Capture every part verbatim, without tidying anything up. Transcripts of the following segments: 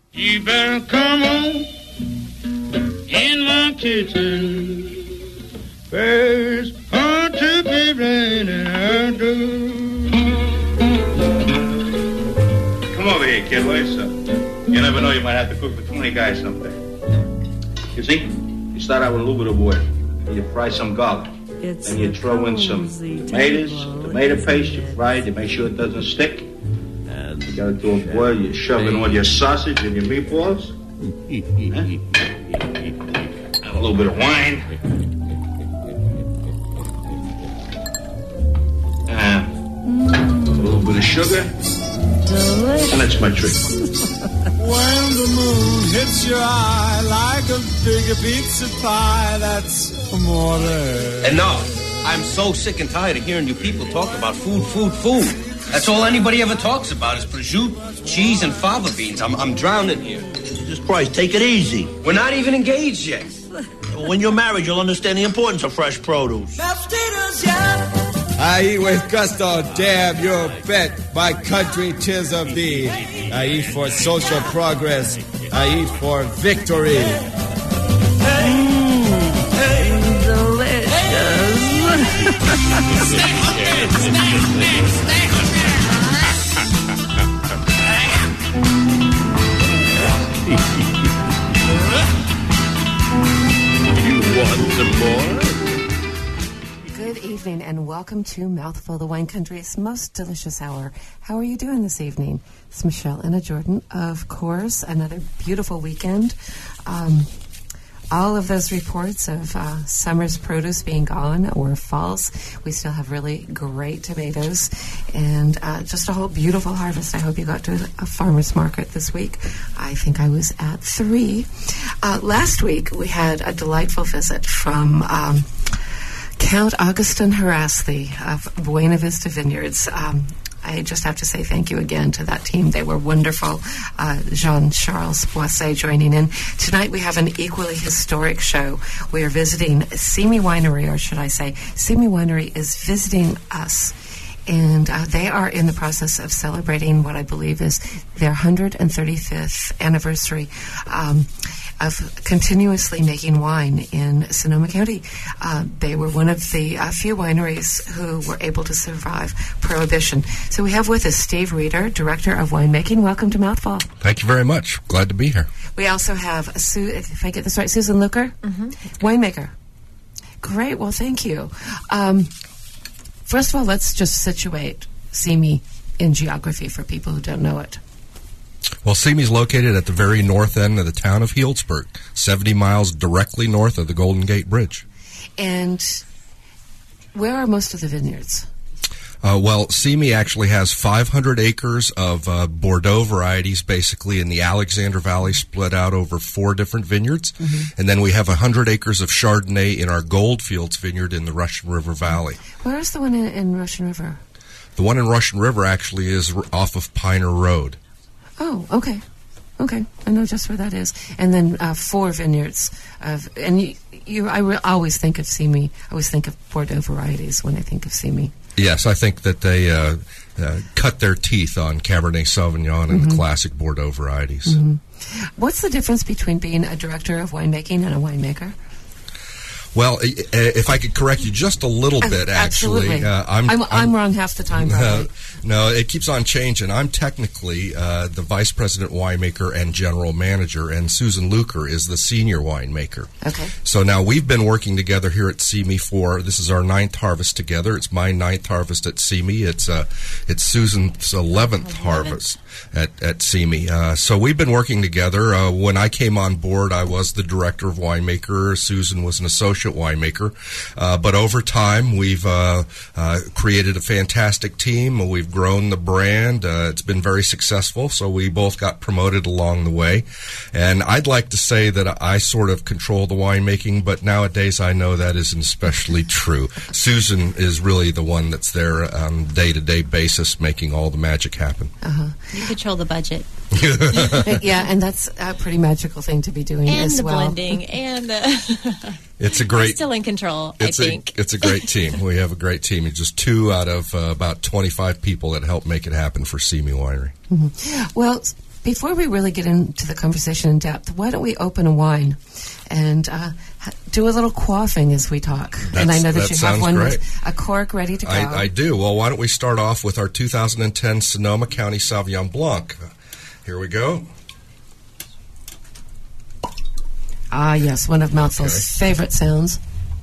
You better come on in my kitchen. First, hard to be raining I do. Come over here, kid. What's up? You never know, you might have to cook for twenty guys someday. You see, you start out with a little bit of water. And you fry some garlic. It's then you throw in some tomatoes, tomato paste, you fry it, you make sure it doesn't stick. And you got it to a boil, you shove in all your sausage and your meatballs. And a little bit of wine. And a little bit of sugar. Delicious. And that's my trick. When the moon hits your eye like a big pizza pie, that's amore. Enough. I'm so sick and tired of hearing you people talk about food, food, food. That's all anybody ever talks about is prosciutto, cheese, and fava beans. I'm, I'm drowning here. Jesus Christ, take it easy. We're not even engaged yet. When you're married, you'll understand the importance of fresh produce. I eat with gusto, damn your bet. My country, 'tis of thee. I eat for social progress. I eat for victory. Mm, delicious. You want some more? Good evening and welcome to Mouthful, the Wine Country's most delicious hour. How are you doing this evening? It's Michelle Anna Jordan. Of course, another beautiful weekend. Um, all of those reports of uh, summer's produce being gone were false. We still have really great tomatoes and uh, just a whole beautiful harvest. I hope you got to a farmer's market this week. I think I was at three. Uh, last week, we had a delightful visit from... Um, Count Augustin Harasthi of Buena Vista Vineyards. Um, I just have to say thank you again to that team. They were wonderful. Uh, Jean-Charles Boisset joining in. Tonight we have an equally historic show. We are visiting Simi Winery, or should I say, Simi Winery is visiting us. And uh, they are in the process of celebrating what I believe is their one hundred thirty-fifth anniversary um, of continuously making wine in Sonoma County. Uh, they were one of the uh, few wineries who were able to survive Prohibition. So we have with us Steve Reeder, Director of Winemaking. Welcome to Mouthful. Thank you very much. Glad to be here. We also have, Su- if I get this right, Susan Luker, mm-hmm. winemaker. Great. Well, thank you. Um, First of all, let's just situate Simi in geography for people who don't know it. Well, Simi is located at the very north end of the town of Healdsburg, seventy miles directly north of the Golden Gate Bridge. And where are most of the vineyards? Uh, well, Simi actually has five hundred acres of uh, Bordeaux varieties, basically in the Alexander Valley, split out over four different vineyards. Mm-hmm. And then we have one hundred acres of Chardonnay in our Goldfields vineyard in the Russian River Valley. Where is the one in, in Russian River? The one in Russian River actually is r- off of Piner Road. Oh, okay. Okay, I know just where that is. And then uh, four vineyards. Of, and you, you I re- always think of Simi, I always think of Bordeaux varieties when I think of Simi. Yes, I think that they uh, uh, cut their teeth on Cabernet Sauvignon and mm-hmm. the classic Bordeaux varieties. Mm-hmm. What's the difference between being a director of winemaking and a winemaker? Well, if I could correct you just a little bit, actually. Absolutely. Uh, I'm, I'm, I'm, I'm wrong half the time, probably. Uh, no, it keeps on changing. I'm technically uh, the vice president winemaker and general manager, and Susan Luker is the senior winemaker. Okay. So now we've been working together here at Simi for, this is our ninth harvest together. It's my ninth harvest at Simi. It's uh, it's Susan's eleventh harvest at, at Simi. Uh, so we've been working together. Uh, when I came on board, I was the director of winemaker. Susan was an associate winemaker. Uh, but over time, we've uh, uh, created a fantastic team. We've grown the brand. Uh, it's been very successful, so we both got promoted along the way. And I'd like to say that I sort of control the winemaking, but nowadays I know that isn't especially true. Susan is really the one that's there on a day-to-day basis making all the magic happen. Uh-huh. You control the budget. Yeah, and that's a pretty magical thing to be doing and as the well. blending and the it's a great. We're still in control. It's I a, think it's a great team. We have a great team. It's just two out of uh, about twenty-five people that help make it happen for Simi Winery. Mm-hmm. Well, before we really get into the conversation in depth, why don't we open a wine and uh, ha- do a little quaffing as we talk? That's, and I know that, that you sounds have one great. with a cork ready to go. I, I do. Well, why don't we start off with our two thousand ten Sonoma County Sauvignon Blanc. Uh, here we go. Ah, yes, one of Mouthful's Okay. favorite sounds.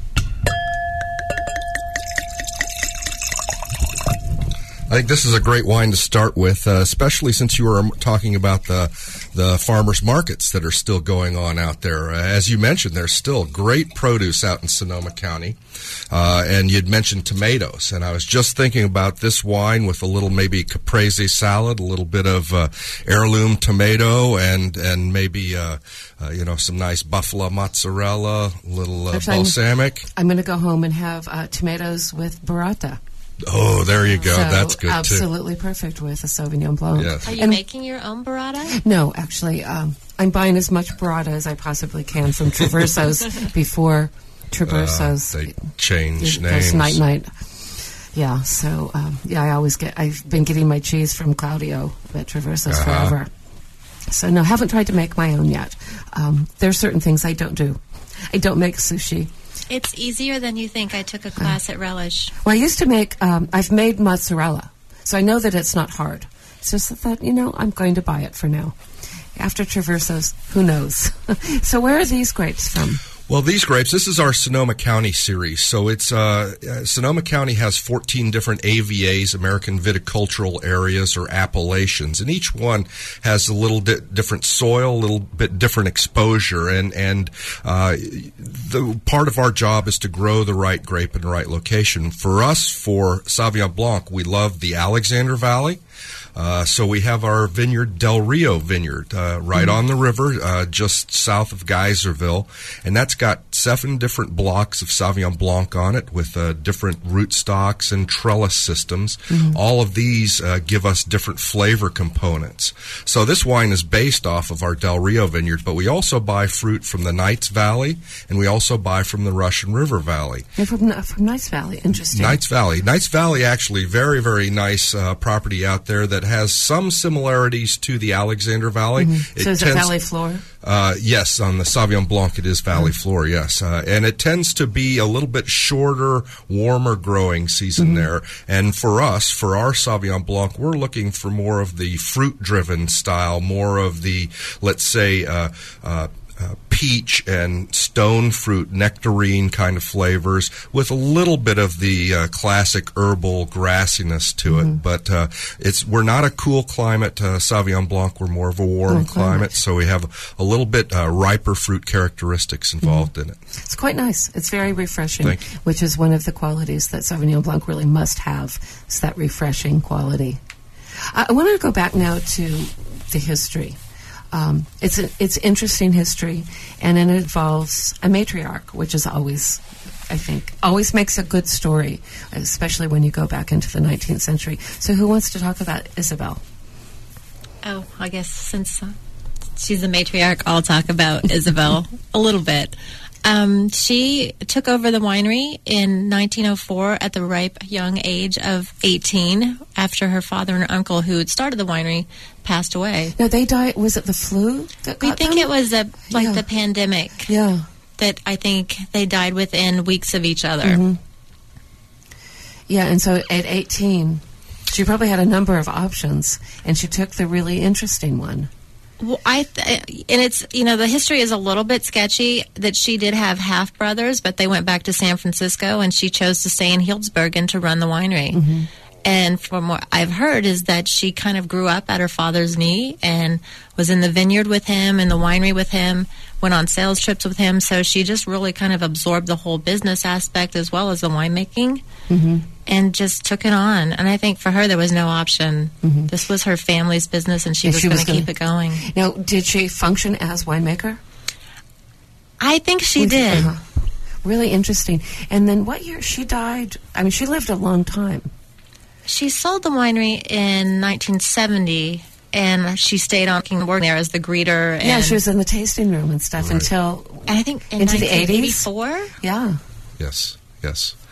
I think this is a great wine to start with, uh, especially since you were talking about the the farmers markets that are still going on out there. Uh, as you mentioned, there's still great produce out in Sonoma County, uh, and you'd mentioned tomatoes. And I was just thinking about this wine with a little maybe caprese salad, a little bit of uh, heirloom tomato, and and maybe uh, uh, you know some nice buffalo mozzarella, a little uh, Actually, balsamic. I'm going to go home and have uh, tomatoes with burrata. Oh, there you go. So That's good, absolutely too. perfect with a Sauvignon Blanc. Yes. Are you And- making your own burrata? No, actually, um, I'm buying as much burrata as I possibly can from Traverso's before Traverso's. Uh, they change goes names. night night. Yeah, so um, yeah, I always get. I've been getting my cheese from Claudio at Traverso's Uh-huh. forever. So no, haven't tried to make my own yet. Um, there are certain things I don't do. I don't make sushi. It's easier than you think. I took a class at Relish. Well, I used to make. Um, I've made mozzarella, so I know that it's not hard. It's just that, that you know I'm going to buy it for now. After Traverso's, who knows? So where are these grapes from? Well, these grapes, this is our Sonoma County series. So it's uh, uh, Sonoma County has fourteen different A V As, American Viticultural Areas, or appellations, and each one has a little di- different soil, a little bit different exposure, and and uh, the part of our job is to grow the right grape in the right location. For us, for Sauvignon Blanc, we love the Alexander Valley. Uh, so we have our vineyard, Del Rio Vineyard, uh, right on the river, uh, just south of Geyserville, and that's got seven different blocks of Sauvignon Blanc on it with uh, different rootstocks and trellis systems. Mm-hmm. All of these uh, give us different flavor components. So this wine is based off of our Del Rio Vineyard, but we also buy fruit from the Knights Valley, and we also buy from the Russian River Valley. They're from, from Knights Valley. Interesting. Knights Valley. Knights Valley, actually, very, very nice uh, property out there that has some similarities to the Alexander Valley. Mm-hmm. So is it Valley Floor? Uh, yes, on the Sauvignon Blanc it is Valley Mm-hmm. Floor, yes. Uh, and it tends to be a little bit shorter, warmer growing season Mm-hmm. there. And for us, for our Sauvignon Blanc, we're looking for more of the fruit-driven style, more of the, let's say, uh, uh, Uh, peach and stone fruit, nectarine kind of flavors with a little bit of the uh, classic herbal grassiness to Mm-hmm. it. But uh, it's we're not a cool climate, uh, Sauvignon Blanc. We're more of a warm Warm climate, climate. so we have a little bit uh, riper fruit characteristics involved in it. It's quite nice. It's very refreshing, Thank you. which is one of the qualities that Sauvignon Blanc really must have. It's that refreshing quality. I, I want to go back now to the history. Um, it's a, it's interesting history, and it involves a matriarch, which is always, I think, always makes a good story, especially when you go back into the nineteenth century. So who wants to talk about Isabel? Oh, I guess since uh, she's a matriarch, I'll talk about Isabel a little bit. Um, she took over the winery in nineteen oh four at the ripe young age of eighteen after her father and uncle who had started the winery passed away. No, they died. Was it the flu that We got think them? it was a like Yeah. the pandemic Yeah. that I think they died within weeks of each other. Mm-hmm. Yeah, and so at eighteen, she probably had a number of options, and she took the really interesting one. Well, I th- and it's you know the history is a little bit sketchy that she did have half brothers, but they went back to San Francisco, and she chose to stay in Healdsburg to run the winery. Mm-hmm. And from what I've heard is that she kind of grew up at her father's knee and was in the vineyard with him, in the winery with him, went on sales trips with him. So she just really kind of absorbed the whole business aspect as well as the winemaking. Mm-hmm. And just took it on. And I think for her, there was no option. Mm-hmm. This was her family's business, and she Yeah, was she going was to keep gonna- it going. Now, did she function as winemaker? I think she Was- did. uh-huh. Really interesting. And then what year? She died. I mean, she lived a long time. She sold the winery in nineteen seventy, and she stayed on working there as the greeter. And Yeah, she was in the tasting room and stuff Right. until, I think in into the eighties? nineteen eighty-four. yeah. Yes, yes.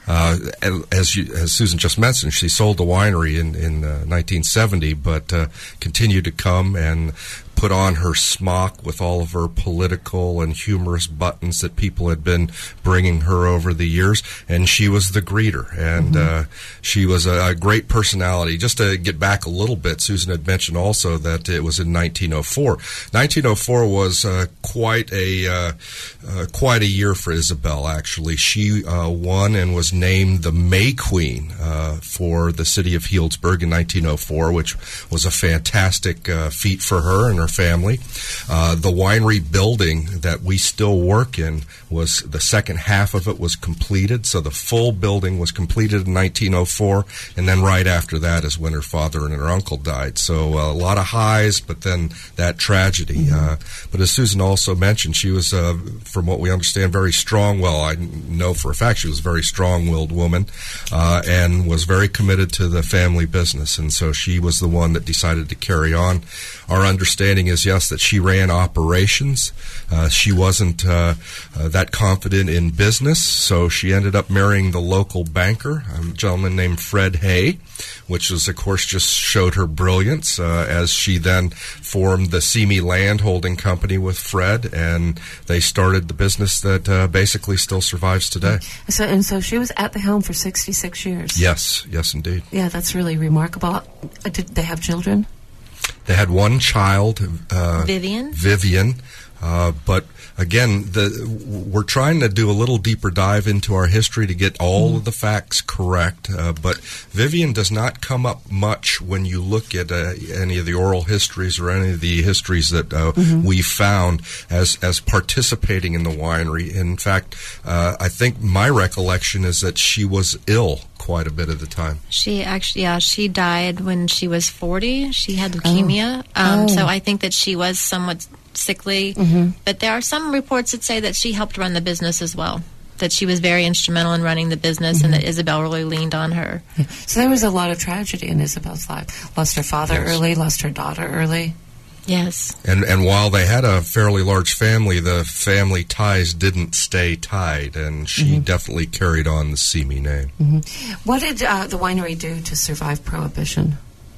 Uh, as you, as Susan just mentioned, she sold the winery in in uh, nineteen seventy, but uh, continued to come and put on her smock with all of her political and humorous buttons that people had been bringing her over the years, and she was the greeter, and mm-hmm. uh, she was a, a great personality. Just to get back a little bit, Susan had mentioned also that it was in nineteen oh four. nineteen oh four was uh, quite a uh, uh, quite a year for Isabel, actually. She uh, won and was named the May Queen uh, for the city of Healdsburg in nineteen oh four, which was a fantastic uh, feat for her and her family. Uh, the winery building that we still work in was the second half of it was completed, so the full building was completed in nineteen oh four, and then right after that is when her father and her uncle died. So uh, a lot of highs, but then that tragedy. Mm-hmm. Uh, but as Susan also mentioned, she was, uh, from what we understand, very strong. Well, I know for a fact she was a very strong-willed woman uh, and was very committed to the family business, and so she was the one that decided to carry on. Our understanding is, yes, that she ran operations. Uh, she wasn't uh, uh, that confident in business, so she ended up marrying the local banker, a gentleman named Fred Hay, which was, of course, just showed her brilliance uh, as she then formed the Simi Land Holding Company with Fred, and they started the business that uh, basically still survives today. So, and so she was at the helm for sixty-six years. Yes, yes, indeed. Yeah, that's really remarkable. Uh, did they have children? They had one child, uh, Vivian. Vivian, uh, but again, the, we're trying to do a little deeper dive into our history to get all mm. of the facts correct. Uh, but Vivian does not come up much when you look at uh, any of the oral histories or any of the histories that uh, mm-hmm. we found as as participating in the winery. In fact, uh, I think my recollection is that she was ill quite a bit of the time. She actually, yeah, she died when she was forty. She had leukemia. Oh. Um, oh. So I think that she was somewhat sickly. Mm-hmm. But there are some reports that say that she helped run the business as well, that she was very instrumental in running the business, mm-hmm. and that Isabel really leaned on her. Yeah. So there was a lot of tragedy in Isabel's life. Lost her father yes. early, lost her daughter early. Yes. And and while they had a fairly large family, the family ties didn't stay tied, and she mm-hmm. definitely carried on the Simi name. Mm-hmm. What did uh, the winery do to survive Prohibition?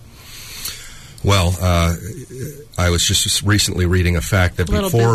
Well, uh, I was just recently reading a fact that a before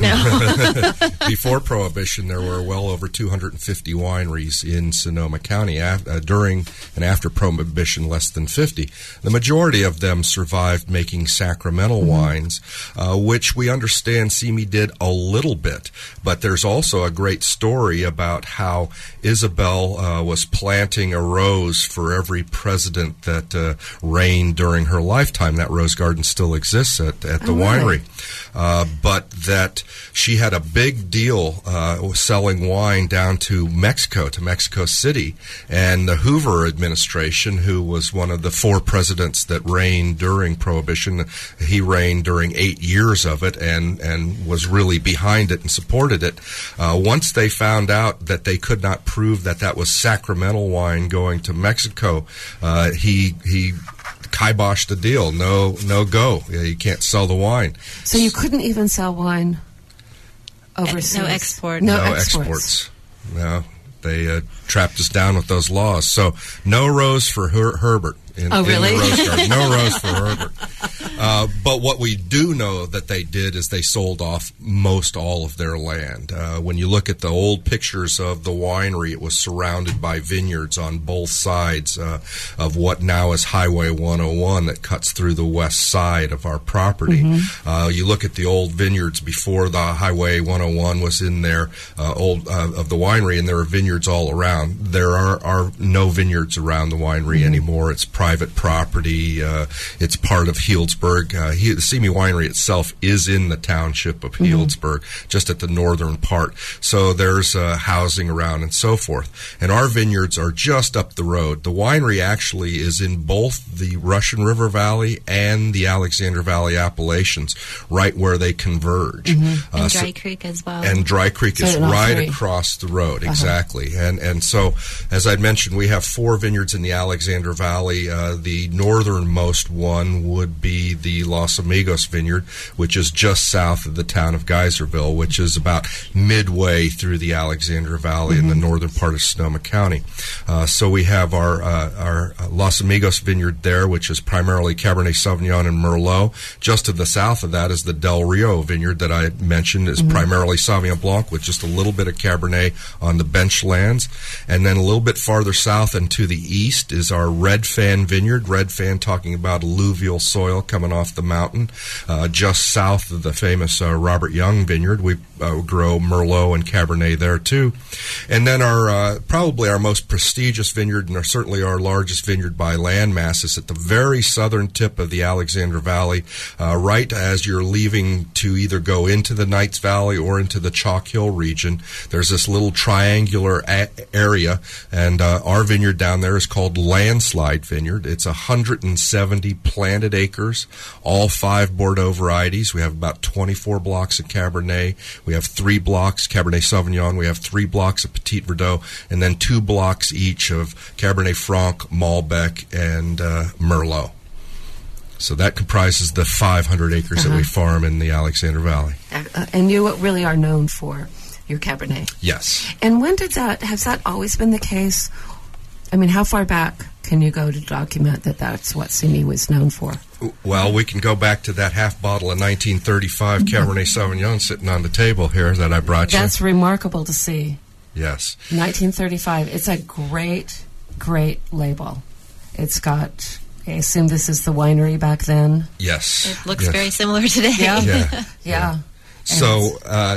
no. before Prohibition, there were well over two hundred fifty wineries in Sonoma County. Uh, during and after Prohibition, less than fifty. The majority of them survived making sacramental mm-hmm. wines, uh, which we understand Simi did a little bit. But there's also a great story about how Isabel uh, was planting a rose for every president that uh, reigned during her lifetime. That rose garden still exists at, at the oh, winery. Really? Uh, but that she had a big deal uh, selling wine down to Mexico, to Mexico City. And the Hoover administration, who was one of the four presidents that reigned during Prohibition, he reigned during eight years of it and, and was really behind it and supported it. Uh, once they found out that they could not prove that that was sacramental wine going to Mexico, uh, he he kiboshed the deal. No, no go. You can't sell the wine. So you couldn't even sell wine overseas? No export. No, no exports. exports. No. They uh, trapped us down with those laws. So no rose for Her- Herbert. In, oh, really? In the rose garden. No rose for Herbert. Uh, but what we do know that they did is they sold off most all of their land. Uh, when you look at the old pictures of the winery, it was surrounded by vineyards on both sides uh, of what now is Highway one oh one that cuts through the west side of our property. Mm-hmm. Uh, you look at the old vineyards before the Highway one oh one was in there, uh, old uh, of the winery, and there are vineyards all around. There are, are no vineyards around the winery mm-hmm. anymore. It's private property. Uh, it's part of Healdsburg. Uh, he, the Simi Winery itself is in the township of Healdsburg, mm-hmm. just at the northern part. So there's uh, housing around and so forth. And our vineyards are just up the road. The winery actually is in both the Russian River Valley and the Alexander Valley Appalachians, right where they converge. Mm-hmm. Uh, and Dry so, Creek as well. And Dry Creek so is right three. across the road, uh-huh. exactly. And and so, as I mentioned, we have four vineyards in the Alexander Valley. Valley, uh, the northernmost one would be the Los Amigos Vineyard, which is just south of the town of Geyserville, which is about midway through the Alexander Valley mm-hmm. in the northern part of Sonoma County. Uh, so we have our uh, our Los Amigos Vineyard there, which is primarily Cabernet Sauvignon and Merlot. Just to the south of that is the Del Rio Vineyard that I mentioned, is mm-hmm. primarily Sauvignon Blanc with just a little bit of Cabernet on the bench lands. And then a little bit farther south and to the east is our Red Fan Vineyard. Red Fan talking about alluvial soil coming off the mountain. Uh, just south of the famous uh, Robert Young Vineyard, we uh, grow Merlot and Cabernet there too. And then our uh, probably our most prestigious vineyard, and our, certainly our largest vineyard by land mass, is at the very southern tip of the Alexander Valley, uh, right as you're leaving to either go into the Knights Valley or into the Chalk Hill region. There's this little triangular a- area, and uh, our vineyard down there is called Landslide Vineyard. It's one hundred seventy planted acres, all five Bordeaux varieties. We have about twenty-four blocks of Cabernet. We have three blocks Cabernet Sauvignon. We have three blocks of Petit Verdot, and then two blocks each of Cabernet Franc, Malbec, and uh, Merlot. So that comprises the five hundred acres uh-huh. that we farm in the Alexander Valley. Uh, and you really are known for your Cabernet. Yes. And when did that, has that always been the case? I mean, how far back can you go to document that that's what Simi was known for? Well, we can go back to that half bottle of nineteen thirty-five mm-hmm. Cabernet Sauvignon sitting on the table here that I brought you. That's remarkable to see. Yes. nineteen thirty-five. It's a great, great label. It's got, I assume this is the winery back then? Yes. It looks yes. very similar today. Yeah. Yeah. yeah. yeah. So uh,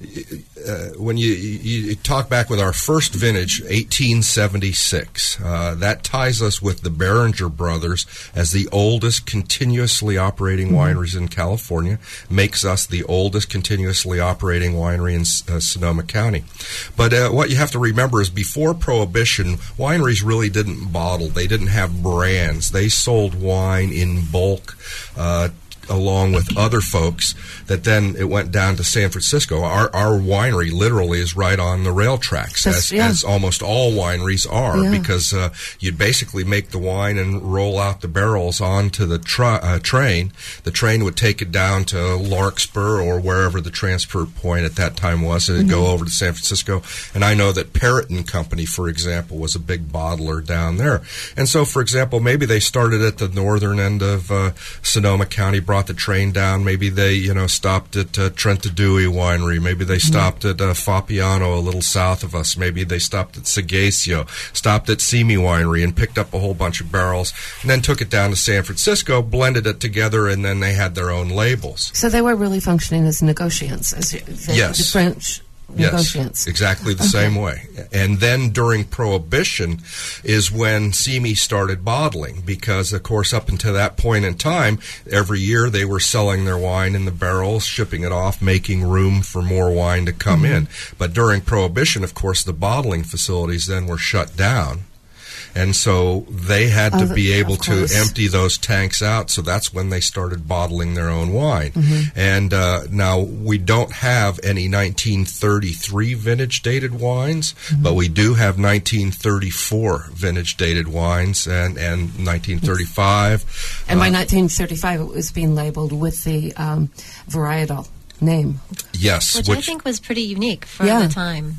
uh, when you, you talk back with our first vintage, eighteen seventy-six, uh, that ties us with the Beringer brothers as the oldest continuously operating mm-hmm. wineries in California, makes us the oldest continuously operating winery in uh, Sonoma County. But uh, what you have to remember is before Prohibition, wineries really didn't bottle. They didn't have brands. They sold wine in bulk, uh, along with other folks, that then it went down to San Francisco. Our our winery literally is right on the rail tracks, as, yeah. as almost all wineries are, yeah. because uh, you'd basically make the wine and roll out the barrels onto the tra- uh, train. The train would take it down to Larkspur or wherever the transfer point at that time was, and it'd mm-hmm. go over to San Francisco. And I know that Parrott and Company, for example, was a big bottler down there. And so, for example, maybe they started at the northern end of uh, Sonoma County, brought the train down. Maybe they, you know, stopped at uh, Trentadue Winery. Maybe they stopped at uh, Fapiano, a little south of us. Maybe they stopped at Sagacio, stopped at Simi Winery, and picked up a whole bunch of barrels, and then took it down to San Francisco, blended it together, and then they had their own labels. So they were really functioning as negotiants, as the, yes. the French. Yes, exactly the okay. same way. And then during Prohibition is when Simi started bottling, because, of course, up until that point in time, every year they were selling their wine in the barrels, shipping it off, making room for more wine to come mm-hmm. in. But during Prohibition, of course, the bottling facilities then were shut down. And so they had to oh, be able to empty those tanks out, so that's when they started bottling their own wine. Mm-hmm. And uh, now we don't have any nineteen thirty-three vintage-dated wines, mm-hmm. but we do have nineteen thirty-four vintage-dated wines and, and nineteen thirty-five. Yes. And by uh, nineteen thirty-five, it was being labeled with the um, varietal name. Yes. Which, which I think was pretty unique for yeah. the time.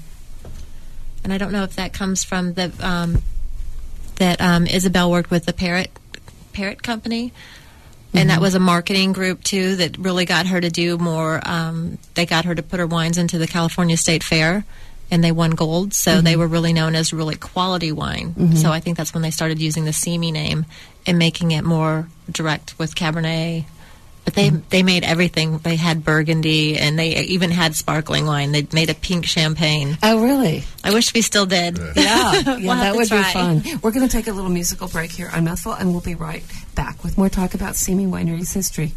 And I don't know if that comes from the... Um, that um, Isabel worked with the Parrott Parrott Company, and mm-hmm. that was a marketing group too that really got her to do more. Um, they got her to put her wines into the California State Fair, and they won gold. So mm-hmm. they were really known as really quality wine. Mm-hmm. So I think that's when they started using the Simi name and making it more direct with Cabernet. But they mm-hmm. they made everything. They had Burgundy, and they even had sparkling wine. They made a pink champagne. Oh, really? I wish we still did. Yeah, yeah, we'll that would try. be fun. We're going to take a little musical break here on Mouthful, and we'll be right back with more talk about Simi Winery's history.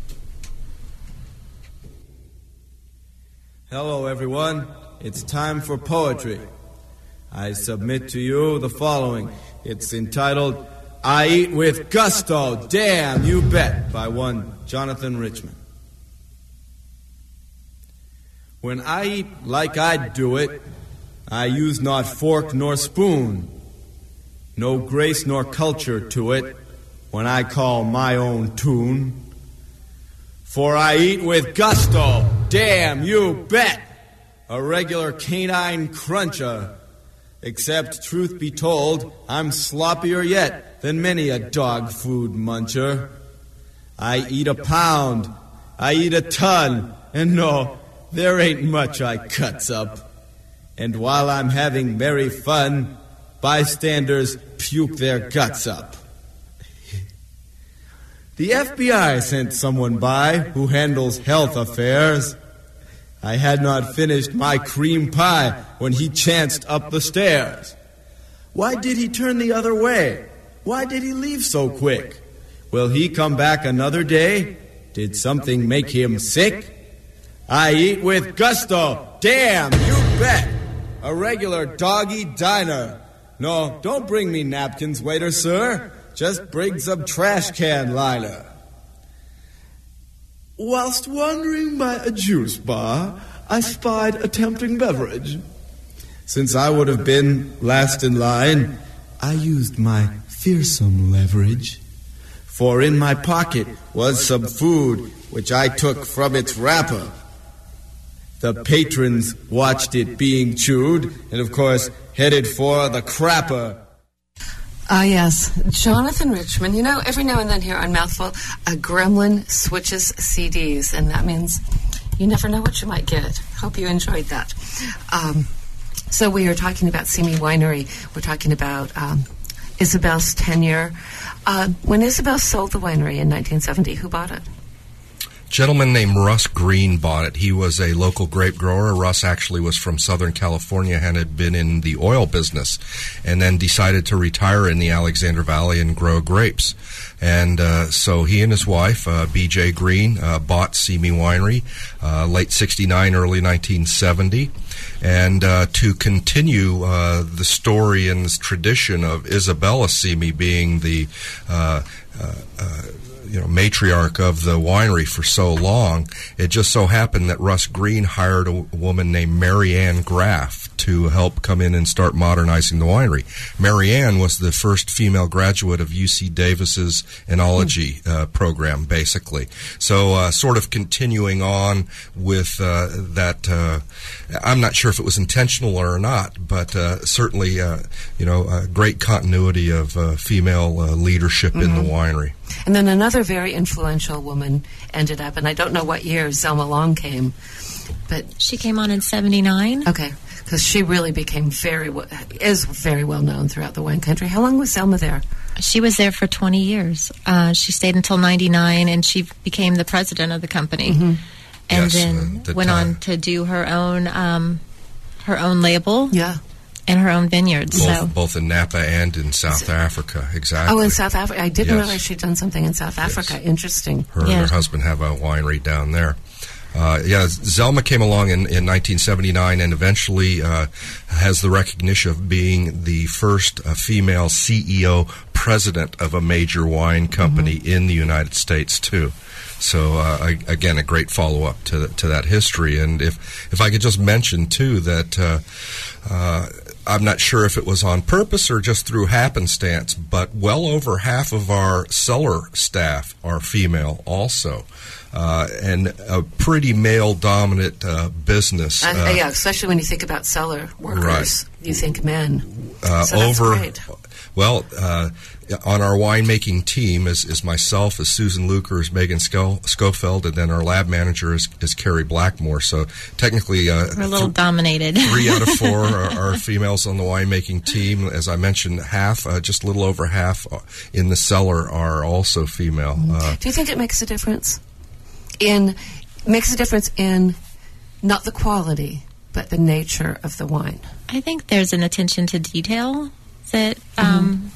Hello, everyone. It's time for poetry. I submit to you the following. It's entitled... I Eat With Gusto, Damn You Bet, by one Jonathan Richman. When I eat like I do it, I use not fork nor spoon, no grace nor culture to it when I call my own tune. For I eat with gusto, damn you bet, a regular canine cruncher. Except, truth be told, I'm sloppier yet than many a dog food muncher. I eat a pound, I eat a ton, and no, there ain't much I cuts up. And while I'm having merry fun, bystanders puke their guts up. The F B I sent someone by who handles health affairs. I had not finished my cream pie when he chanced up the stairs. Why did he turn the other way? Why did he leave so quick? Will he come back another day? Did something make him sick? I eat with gusto, damn, you bet. A regular doggy diner. No, don't bring me napkins, waiter, sir. Just bring some trash can liner. Whilst wandering by a juice bar, I spied a tempting beverage. Since I would have been last in line, I used my fearsome leverage. For in my pocket was some food which I took from its wrapper. The patrons watched it being chewed, and of course headed for the crapper. Ah, yes. Jonathan Richman. You know, every now and then here on Mouthful, a gremlin switches C Ds, and that means you never know what you might get. Hope you enjoyed that. Um, so we are talking about Simi Winery. We're talking about um, Isabel's tenure. Uh, when Isabel sold the winery in nineteen seventy, who bought it? Gentleman named Russ Green bought it. He was a local grape grower. Russ actually was from Southern California and had been in the oil business, and then decided to retire in the Alexander Valley and grow grapes. And uh, so he and his wife, uh, B J Green, uh, bought Simi Winery uh, late sixty-nine, early nineteen seventy. And uh, to continue uh, the story and this tradition of Isabella Simi being the uh, uh, uh, you know, matriarch of the winery for so long, it just so happened that Russ Green hired a, a woman named Mary Ann Graff to help come in and start modernizing the winery. Mary Ann was the first female graduate of U C Davis's enology uh, program, basically. So uh, sort of continuing on with uh, that, uh, I'm not sure if it was intentional or not, but uh, certainly, uh, you know, a great continuity of uh, female uh, leadership mm-hmm. in the winery. And then another very influential woman ended up, and I don't know what year Zelma Long came, but she came on in seventy-nine. Okay, because she really became very, is very well known throughout the wine country. How long was Zelma there? She was there for twenty years. Uh, she stayed until ninety-nine, and she became the president of the company, mm-hmm. and yes, then uh, the went time. on to do her own um, her own label. Yeah. And her own vineyards. Both, so. both in Napa and in South so, Africa, exactly. Oh, in South Africa. I didn't yes. realize she'd done something in South Africa. Yes. Interesting. Her yeah. and her husband have a winery down there. Uh, yeah, Zelma came along in, in nineteen seventy-nine and eventually uh, has the recognition of being the first uh, female C E O president of a major wine company mm-hmm. in the United States, too. So, uh, I, again, a great follow-up to, to that history. And if, if I could just mention, too, that uh, uh, I'm not sure if it was on purpose or just through happenstance, but well over half of our cellar staff are female also. Uh, and a pretty male-dominant uh, business. Uh, uh, yeah, especially when you think about cellar workers, right. you think men. Uh, so that's over, great. Well, uh, on our winemaking team is, is myself, is Susan Luker, is Megan Sco- Schofield, and then our lab manager is, is Carrie Blackmore. So technically, uh, we're a little th- dominated. Three out of four are, are females on the winemaking team. As I mentioned, half, uh, just a little over half in the cellar are also female. Mm-hmm. Uh, Do you think it makes a difference? In makes a difference in not the quality, but the nature of the wine. I think there's an attention to detail that um,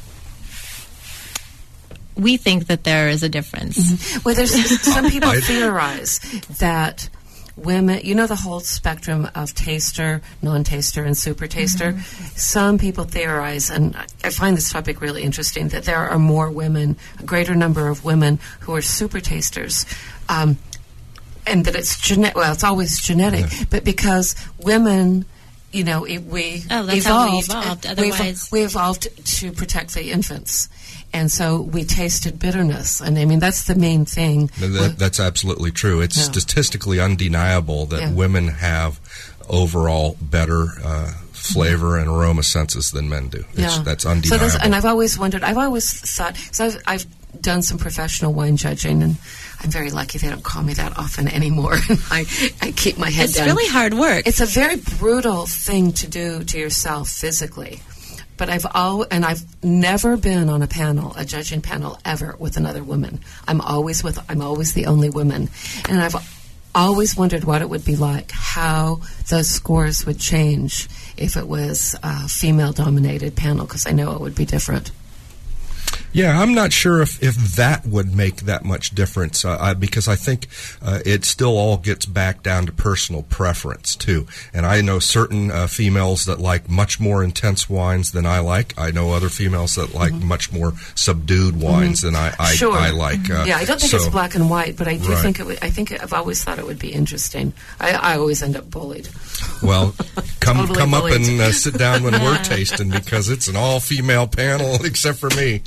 mm-hmm. we think that there is a difference. Mm-hmm. Well, there's some people theorize that women, you know, the whole spectrum of taster, non-taster, and super taster. Mm-hmm. Some people theorize, and I find this topic really interesting, that there are more women, a greater number of women who are super tasters. Um, and that it's genetic. Well, it's always genetic, yeah. but because women you know, it, we oh, that's evolved. How we evolved. Otherwise, we evolved to protect the infants. And so we tasted bitterness. And I mean, that's the main thing. That, that's absolutely true. It's yeah. statistically undeniable that yeah. women have overall better uh, flavor and aroma senses than men do. It's, yeah. That's undeniable. So and I've always wondered, I've always thought, so I've, I've done some professional wine judging, and I'm very lucky they don't call me that often anymore. I, I keep my head it's down. It's really hard work. It's a very brutal thing to do to yourself physically. But I've all and I've never been on a panel, a judging panel, ever with another woman. I'm always with. I'm always the only woman, and I've always wondered what it would be like, how those scores would change if it was a female-dominated panel, because I know it would be different. Yeah, I'm not sure if, if that would make that much difference, uh, I, because I think uh, it still all gets back down to personal preference, too. And I know certain uh, females that like much more intense wines than I like. I know other females that like mm-hmm. much more subdued wines mm-hmm. than I, I, sure. I like. Uh, yeah, I don't think so, it's black and white, but I do right. think it would, I think it, I've always thought it would be interesting. I, I always end up bullied. Well, come totally come bullied. up and uh, sit down when we're tasting, because it's an all-female panel except for me.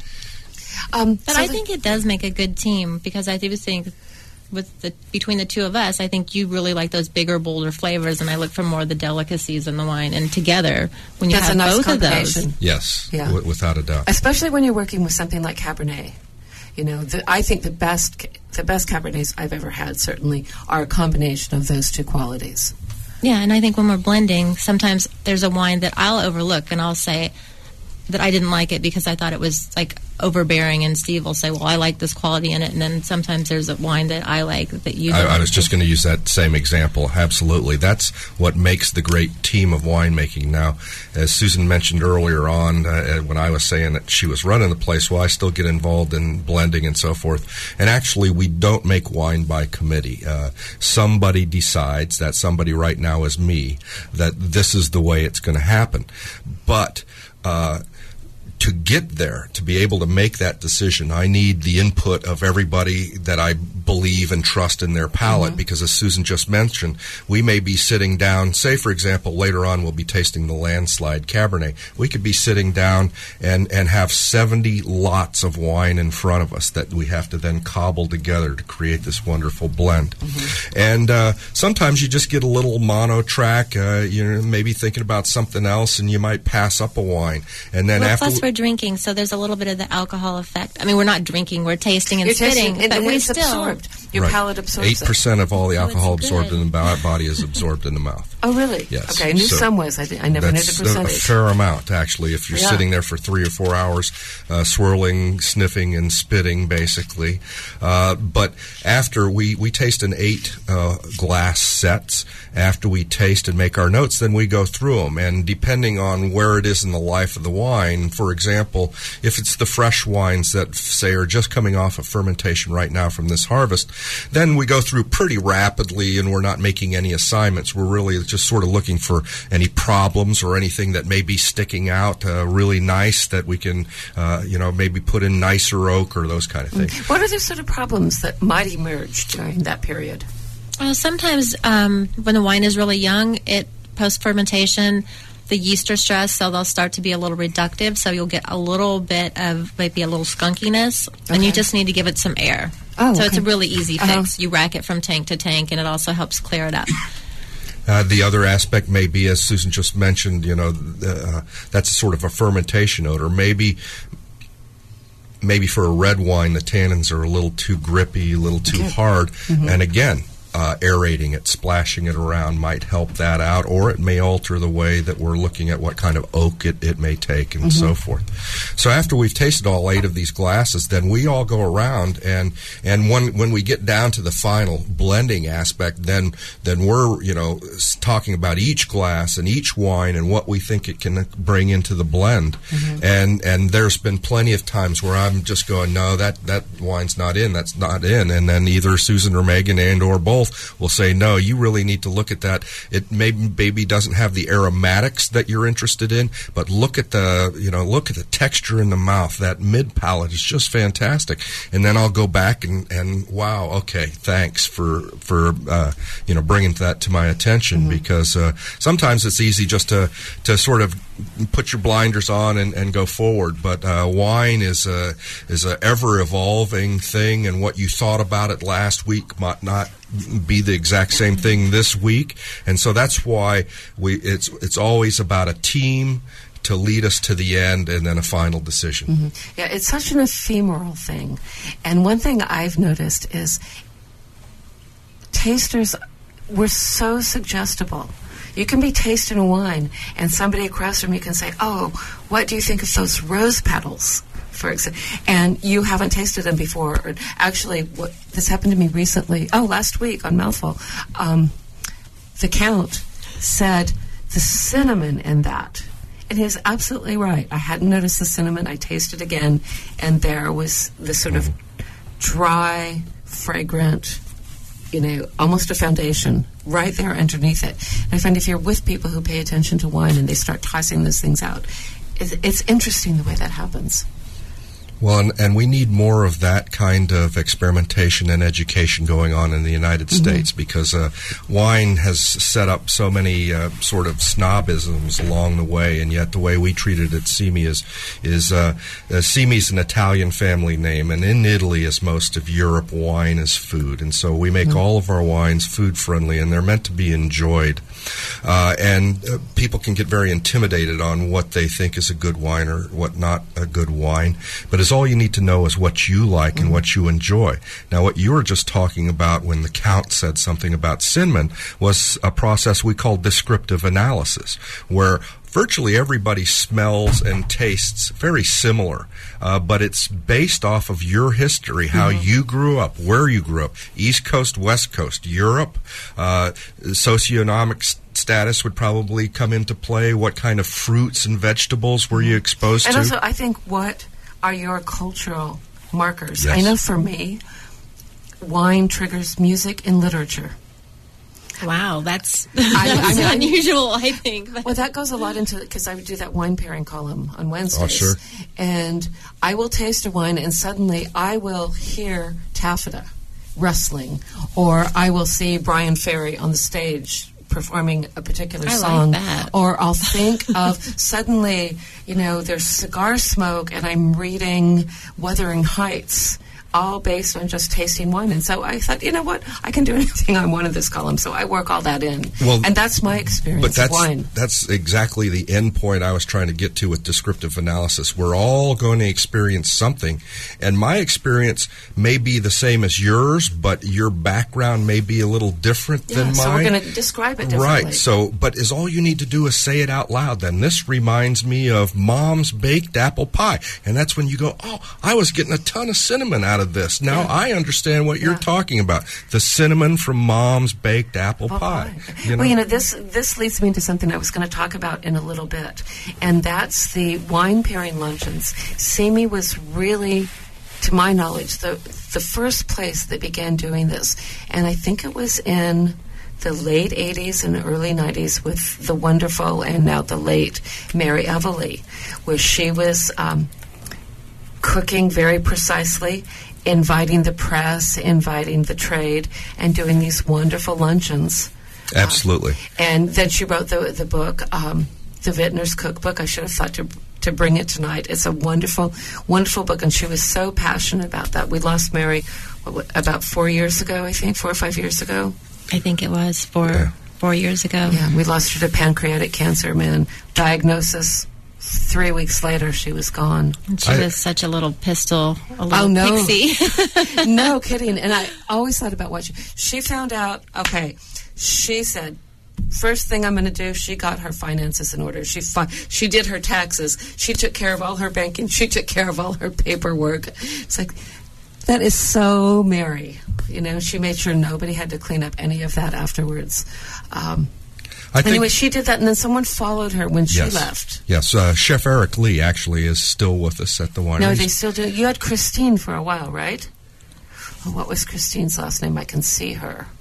Um, but so I the, think it does make a good team, because I do think with the between the two of us, I think you really like those bigger, bolder flavors, and I look for more of the delicacies in the wine. And together, when you that's have a nice both of those, yes, yeah. w- without a doubt, especially when you're working with something like Cabernet. You know, the, I think the best the best Cabernets I've ever had certainly are a combination of those two qualities. Yeah, and I think when we're blending, sometimes there's a wine that I'll overlook, and I'll say that I didn't like it because I thought it was like overbearing, and Steve will say, well, I like this quality in it, and then sometimes there's a wine that I like that you don't. I, I was just going to use that same example. Absolutely. That's what makes the great team of winemaking. Now, as Susan mentioned earlier on, uh, when I was saying that she was running the place, well, I still get involved in blending and so forth. And actually, we don't make wine by committee. Uh, somebody decides, that somebody right now is me, that this is the way it's going to happen. But uh to get there, to be able to make that decision, I need the input of everybody that I believe and trust in their palate, mm-hmm. because as Susan just mentioned, we may be sitting down, say, for example, later on we'll be tasting the Landslide Cabernet. We could be sitting down and, and have seventy lots of wine in front of us that we have to then cobble together to create this wonderful blend. Mm-hmm. And uh, sometimes you just get a little mono track, uh, you're maybe thinking about something else, and you might pass up a wine. And then well, after... Plus we're drinking, so there's a little bit of the alcohol effect. I mean, we're not drinking, we're tasting and You're spitting, tasting, and, but and we it's still... absorbed. Your right. palate absorbs Eight percent of all the Oh, alcohol it's absorbed good. in the body is absorbed in the mouth. Oh, really? Yes. Okay, I knew So some was. I, I never knew the That's a, a percentage. fair amount, actually. If you're Yeah. sitting there for three or four hours, uh, swirling, sniffing, and spitting, basically. Uh, but after we, we taste in eight uh, glass sets, after we taste and make our notes, then we go through them. And depending on where it is in the life of the wine, for example, if it's the fresh wines that, say, are just coming off of fermentation right now from this harvest, then we go through pretty rapidly, and we're not making any assignments. We're really just sort of looking for any problems or anything that may be sticking out uh, really nice that we can, uh, you know, maybe put in nicer oak or those kind of things. What are the sort of problems that might emerge during that period? Well, sometimes um, when the wine is really young, it post-fermentation, the yeast are stressed, so they'll start to be a little reductive, so you'll get a little bit of maybe a little skunkiness, okay. and you just need to give it some air. Oh, so okay. it's a really easy fix. Uh-huh. You rack it from tank to tank, and it also helps clear it up. Uh, the other aspect may be, as Susan just mentioned, you know, uh, that's sort of a fermentation odor. Maybe maybe for a red wine, the tannins are a little too grippy, a little too hard. Mm-hmm. And again, uh, aerating it, splashing it around might help that out, or it may alter the way that we're looking at what kind of oak it, it may take and mm-hmm. so forth. So after we've tasted all eight of these glasses, then we all go around, and and when when we get down to the final blending aspect, then then we're, you know, talking about each glass and each wine and what we think it can bring into the blend. Mm-hmm. And and there's been plenty of times where I'm just going, no, that, that wine's not in, that's not in, and then either Susan or Megan and or both both will say, no, you really need to look at that. It may, maybe doesn't have the aromatics that you're interested in, but look at the, you know, look at the texture in the mouth. That mid palate is just fantastic. And then I'll go back and, and wow, okay, thanks for, for uh, you know, bringing that to my attention, mm-hmm. because uh, sometimes it's easy just to, to sort of put your blinders on and, and go forward. But uh, wine is a is a ever evolving thing, and what you thought about it last week might not be the exact same thing this week. And so that's why we it's it's always about a team to lead us to the end and then a final decision. Mm-hmm. Yeah, it's such an ephemeral thing. And one thing I've noticed is tasters were so suggestible. You can be tasting a wine, and somebody across from you can say, oh, what do you think of those rose petals, for example? And you haven't tasted them before. Or actually, what, this happened to me recently, oh, last week on Mouthful. Um, the Count said the cinnamon in that. And he's absolutely right. I hadn't noticed the cinnamon. I tasted again, and there was this sort of dry, fragrant, you know, almost a foundation right there underneath it. And I find if you're with people who pay attention to wine and they start tossing those things out, it's, it's interesting the way that happens. Well, and, and we need more of that kind of experimentation and education going on in the United mm-hmm. States, because uh, wine has set up so many uh, sort of snobisms along the way, and yet the way we treat it at Simi is, is uh, uh, Simi's an Italian family name, and in Italy, as most of Europe, wine is food. And so we make mm-hmm. all of our wines food-friendly, and they're meant to be enjoyed. Uh, and uh, people can get very intimidated on what they think is a good wine or what not a good wine. But as all you need to know is what you like mm-hmm. and what you enjoy. Now, what you were just talking about when the Count said something about cinnamon was a process we call descriptive analysis, where virtually everybody smells and tastes very similar, uh, but it's based off of your history, how mm-hmm. you grew up, where you grew up, East Coast, West Coast, Europe, uh, socioeconomic st- status would probably come into play. What kind of fruits and vegetables were you exposed and to? And also, I think, what are your cultural markers? Yes. I know for me, wine triggers music and literature. Wow, that's, I, that's I mean, unusual, I think. Well, that goes a lot into, because I would do that wine pairing column on Wednesdays. Oh, sure. And I will taste a wine, and suddenly I will hear taffeta rustling, or I will see Brian Ferry on the stage performing a particular I song, like that. Or I'll think of suddenly, you know, there's cigar smoke, and I'm reading Wuthering Heights, all based on just tasting wine. And so I thought, you know what, I can do anything I want in this column, so I work all that in. Well, and that's my experience but that's, of wine. That's exactly the end point I was trying to get to with descriptive analysis. We're all going to experience something, and my experience may be the same as yours, but your background may be a little different yeah, than mine. So we're going to describe it differently. Right, so, but is all you need to do is say it out loud. Then this reminds me of Mom's baked apple pie, and that's when you go, oh, I was getting a ton of cinnamon out of this. Now yeah. I understand what you're yeah. talking about. The cinnamon from Mom's baked apple oh, pie. You know? Well, you know, this this leads me to something I was going to talk about in a little bit, and that's the wine pairing luncheons. Simi was really, to my knowledge, the the first place that began doing this, and I think it was in the late eighties and early nineties with the wonderful and now the late Mary Everly, where she was um, cooking very precisely, inviting the press, inviting the trade, and doing these wonderful luncheons. Absolutely. Uh, and then she wrote the the book, um, The Vintner's Cookbook. I should have thought to to bring it tonight. It's a wonderful, wonderful book, and she was so passionate about that. We lost Mary what, about four years ago, I think, four or five years ago. I think it was four, yeah. four years ago. Yeah, we lost her to pancreatic cancer, man. Diagnosis. Three weeks later, she was gone. And she I, was such a little pistol, a little oh, no. pixie. No kidding. And I always thought about what she... She found out, okay, she said, first thing I'm going to do, she got her finances in order. She fi- she did her taxes. She took care of all her banking. She took care of all her paperwork. It's like, that is so Mary. You know, she made sure nobody had to clean up any of that afterwards. Um I anyway, she did that, and then someone followed her when she yes. left. Yes, uh, Chef Eric Lee actually is still with us at the winery. No, they still do. You had Christine for a while, right? Oh, what was Christine's last name? I can see her.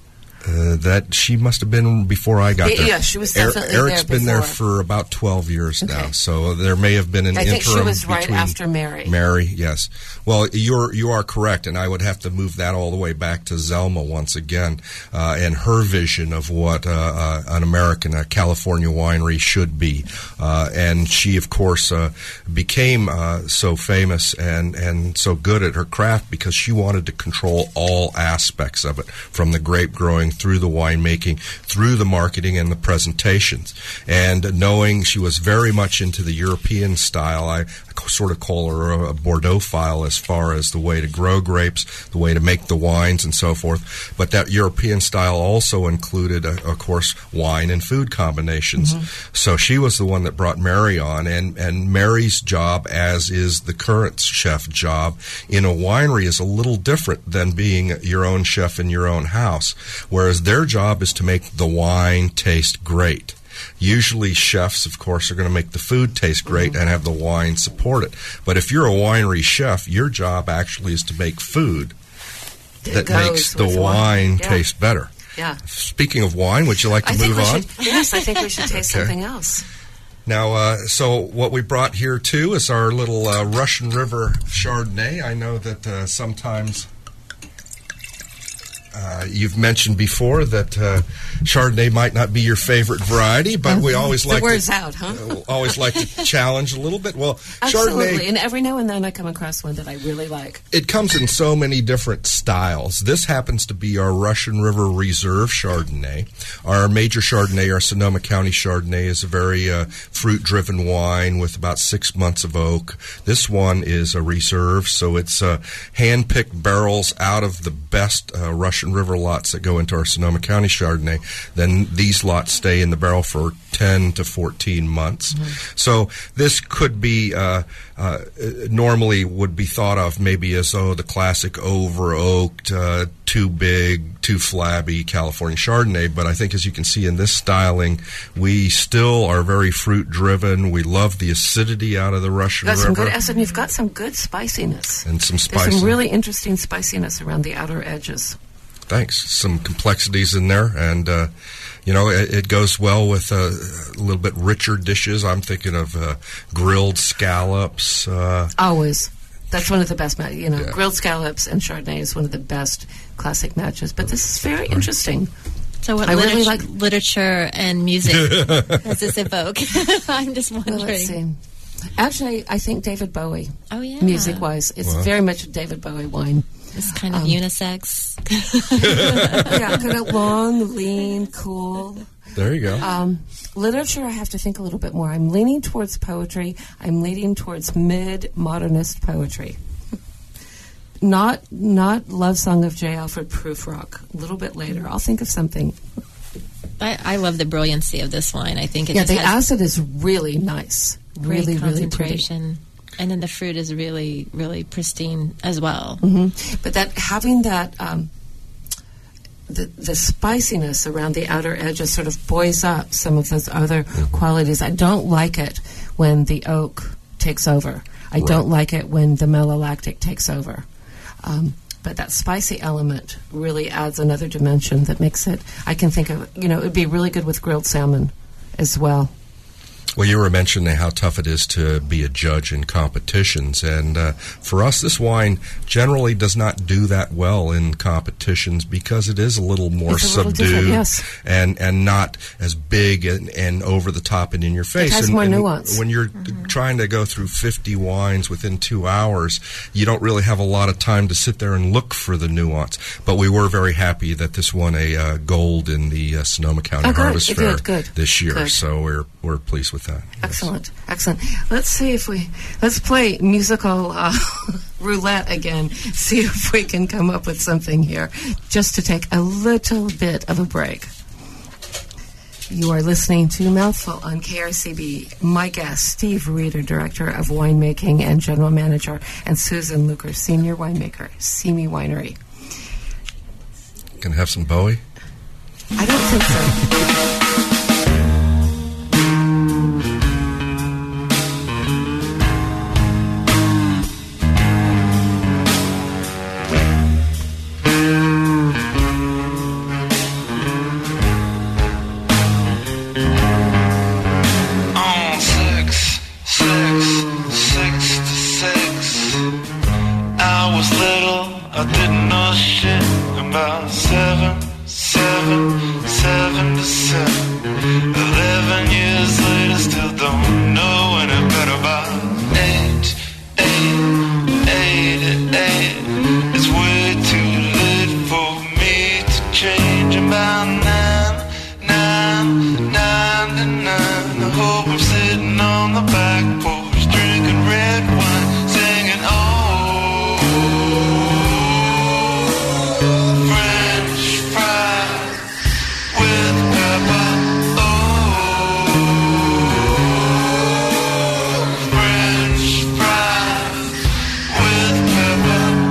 Uh, that she must have been before I got yeah, there. Yeah, she was definitely er- Eric's there been there before. for about twelve years okay. now, so there may have been an I interim. think she was right between after Mary. Mary, yes. Well, you're you are correct, and I would have to move that all the way back to Zelma once again, uh, and her vision of what uh, uh, an American, a California winery should be. Uh, and she, of course, uh, became uh, so famous and, and so good at her craft because she wanted to control all aspects of it, from the grape growing through the winemaking, through the marketing and the presentations. And knowing she was very much into the European style, I sort of call her a Bordeaux file as far as the way to grow grapes, the way to make the wines and so forth. But that European style also included, uh, of course, wine and food combinations. Mm-hmm. So she was the one that brought Mary on, and, and Mary's job, as is the current chef job in a winery, is a little different than being your own chef in your own house, whereas their job is to make the wine taste great. Usually chefs, of course, are going to make the food taste great mm-hmm. and have the wine support it. But if you're a winery chef, your job actually is to make food that makes the wine, wine yeah. taste better. Yeah. Speaking of wine, would you like to I move on? Should, yes, I think we should taste okay. something else. Now, uh, so what we brought here, too, is our little uh, Russian River Chardonnay. I know that uh, sometimes... Uh, you've mentioned before that uh, Chardonnay might not be your favorite variety, but we always like the word's to, out, huh? uh, always like to challenge a little bit. Well, absolutely, Chardonnay, and every now and then I come across one that I really like. It comes in so many different styles. This happens to be our Russian River Reserve Chardonnay. Our major Chardonnay, our Sonoma County Chardonnay, is a very uh, fruit-driven wine with about six months of oak. This one is a reserve, so it's uh, hand-picked barrels out of the best uh, Russian River lots that go into our Sonoma County Chardonnay. Then these lots stay in the barrel for ten to fourteen months. Mm-hmm. So this could be uh, uh, normally would be thought of maybe as oh the classic over-oaked, uh, too big, too flabby California Chardonnay. But I think, as you can see in this styling, we still are very fruit-driven. We love the acidity out of the Russian River. River. Some good acid, and you've got some good spiciness. And some spice. There's some really interesting spiciness around the outer edges. Thanks. Some complexities in there, and uh, you know, it, it goes well with uh, a little bit richer dishes. I'm thinking of uh, grilled scallops. Uh, Always, that's one of the best. Ma- you know, yeah. grilled scallops and Chardonnay is one of the best classic matches. But this is very interesting. So, what I literature, really like literature and music does this evoke? I'm just wondering. Well, let's see. Actually, I think David Bowie. Oh yeah, music-wise, it's wow. very much a David Bowie wine. It's kind of um, unisex. Yeah, kind of long, lean, cool. There you go. Um, literature, I have to think a little bit more. I'm leaning towards poetry. I'm leaning towards mid-modernist poetry. Not not Love Song of J. Alfred Prufrock. A little bit later. I'll think of something. I, I love the brilliancy of this wine. I think it yeah, just the has acid is really nice. Great really, really concentration. And then the fruit is really, really pristine as well. Mm-hmm. But that having that, um, the the spiciness around the outer edges sort of buoys up some of those other mm-hmm. qualities. I don't like it when the oak takes over. I right. don't like it when the malolactic takes over. Um, but that spicy element really adds another dimension that makes it, I can think of, you know, it would be really good with grilled salmon as well. Well, you were mentioning how tough it is to be a judge in competitions, and uh, for us, this wine generally does not do that well in competitions because it is a little more it's a little subdued yes. and, and not as big and, and over the top and in your face. It has and, more and nuance. When you're mm-hmm. trying to go through fifty wines within two hours, you don't really have a lot of time to sit there and look for the nuance. But we were very happy that this won a uh, gold in the uh, Sonoma County oh, good. Harvest it Fair did. Good. this year, good. so we're we're pleased with that. Excellent, yes. excellent. Let's see if we let's play musical uh, roulette again. See if we can come up with something here, just to take a little bit of a break. You are listening to Mouthful on K R C B. My guest, Steve Reeder, Director of Winemaking and General Manager, and Susan Luker, Senior Winemaker, Simi Winery. Can I have some Bowie? I don't think so. to seven. Eleven years later, still don't know any better about eight, eight, eight, eight. It's way too late for me to change about nine, nine, nine to nine. I hope I'm sitting on the back porch drinking red wine, singing oh, French fries with pepper. Oh, French fries with pepper.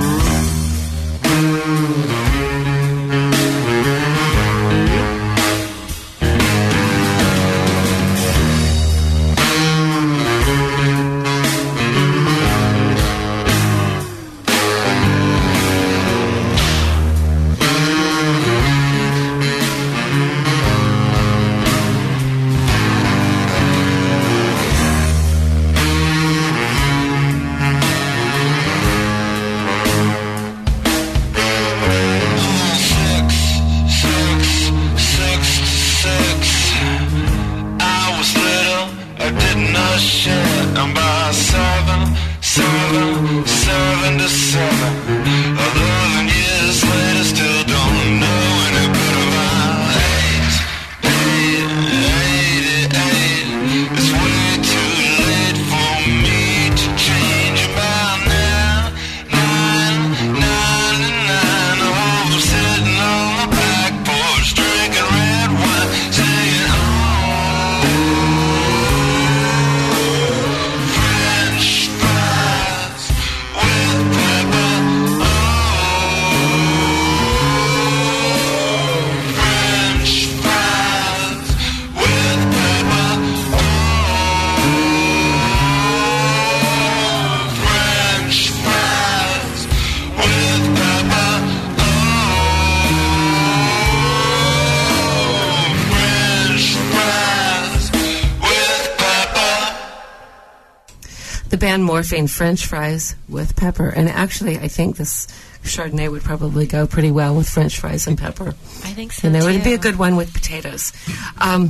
The band Morphine, French fries with pepper. And actually, I think this Chardonnay would probably go pretty well with French fries and pepper. I think so, And it too. would be a good one with potatoes. Um,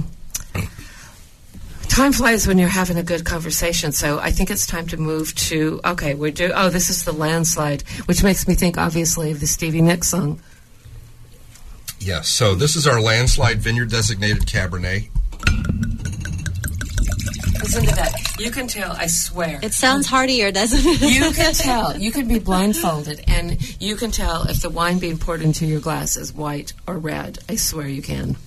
time flies when you're having a good conversation, so I think it's time to move to, okay, we're do. Oh, this is the landslide, which makes me think, obviously, of the Stevie Nicks song. Yes, so this is our landslide vineyard designated Cabernet. Listen to that. You can tell, I swear. It sounds heartier, doesn't it? You can tell. You can be blindfolded, and you can tell if the wine being poured into your glass is white or red. I swear you can.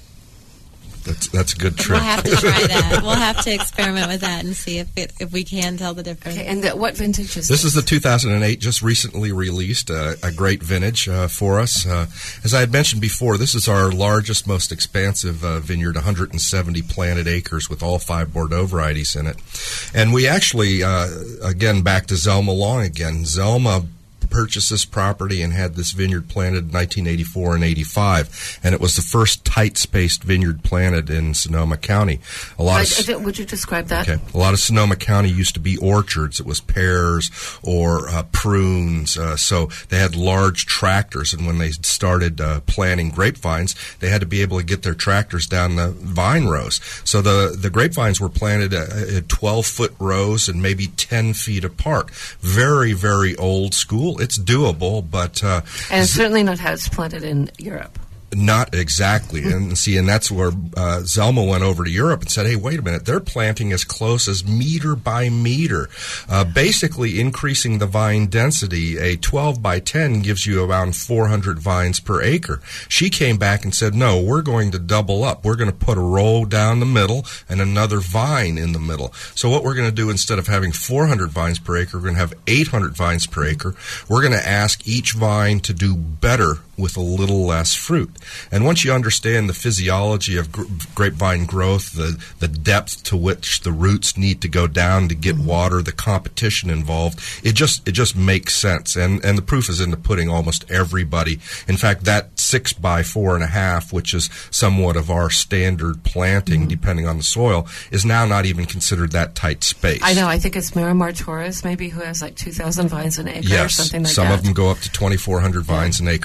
That's that's a good trick. We'll have to try that. We'll have to experiment with that and see if it, if we can tell the difference. Okay, and the, what vintage is this? This is the two thousand eight, just recently released, uh, a great vintage uh, for us. Uh, as I had mentioned before, this is our largest, most expansive uh, vineyard, one hundred seventy planted acres with all five Bordeaux varieties in it. And we actually, uh, again, back to Zelma Long again. Zelma purchased this property and had this vineyard planted in nineteen eighty-four and eighty-five, and it was the first tight-spaced vineyard planted in Sonoma County. A lot Like, of would you describe that? Okay, a lot of Sonoma County used to be orchards. It was pears or uh, prunes, uh, so they had large tractors, and when they started uh, planting grapevines, they had to be able to get their tractors down the vine rows. So the the grapevines were planted at twelve-foot rows and maybe ten feet apart. Very, very old school. It's doable, but uh, and it's certainly not how it's planted in Europe. Not exactly. And see, and that's where uh, Zelma went over to Europe and said, hey, wait a minute, they're planting as close as meter by meter, uh, basically increasing the vine density. A twelve by ten gives you around four hundred vines per acre. She came back and said, no, we're going to double up. We're going to put a row down the middle and another vine in the middle. So what we're going to do, instead of having four hundred vines per acre, we're going to have eight hundred vines per acre. We're going to ask each vine to do better with a little less fruit. And once you understand the physiology of gr- grapevine growth, the, the depth to which the roots need to go down to get water, the competition involved, it just it just makes sense. And and the proof is in the pudding. Almost everybody. In fact, that six by four and a half, which is somewhat of our standard planting, mm-hmm. depending on the soil, is now not even considered that tight space. I know. I think it's Miramar Torres, maybe, who has like two thousand vines an acre yes, or something like some that. Some of them go up to twenty-four hundred vines yeah. an acre. So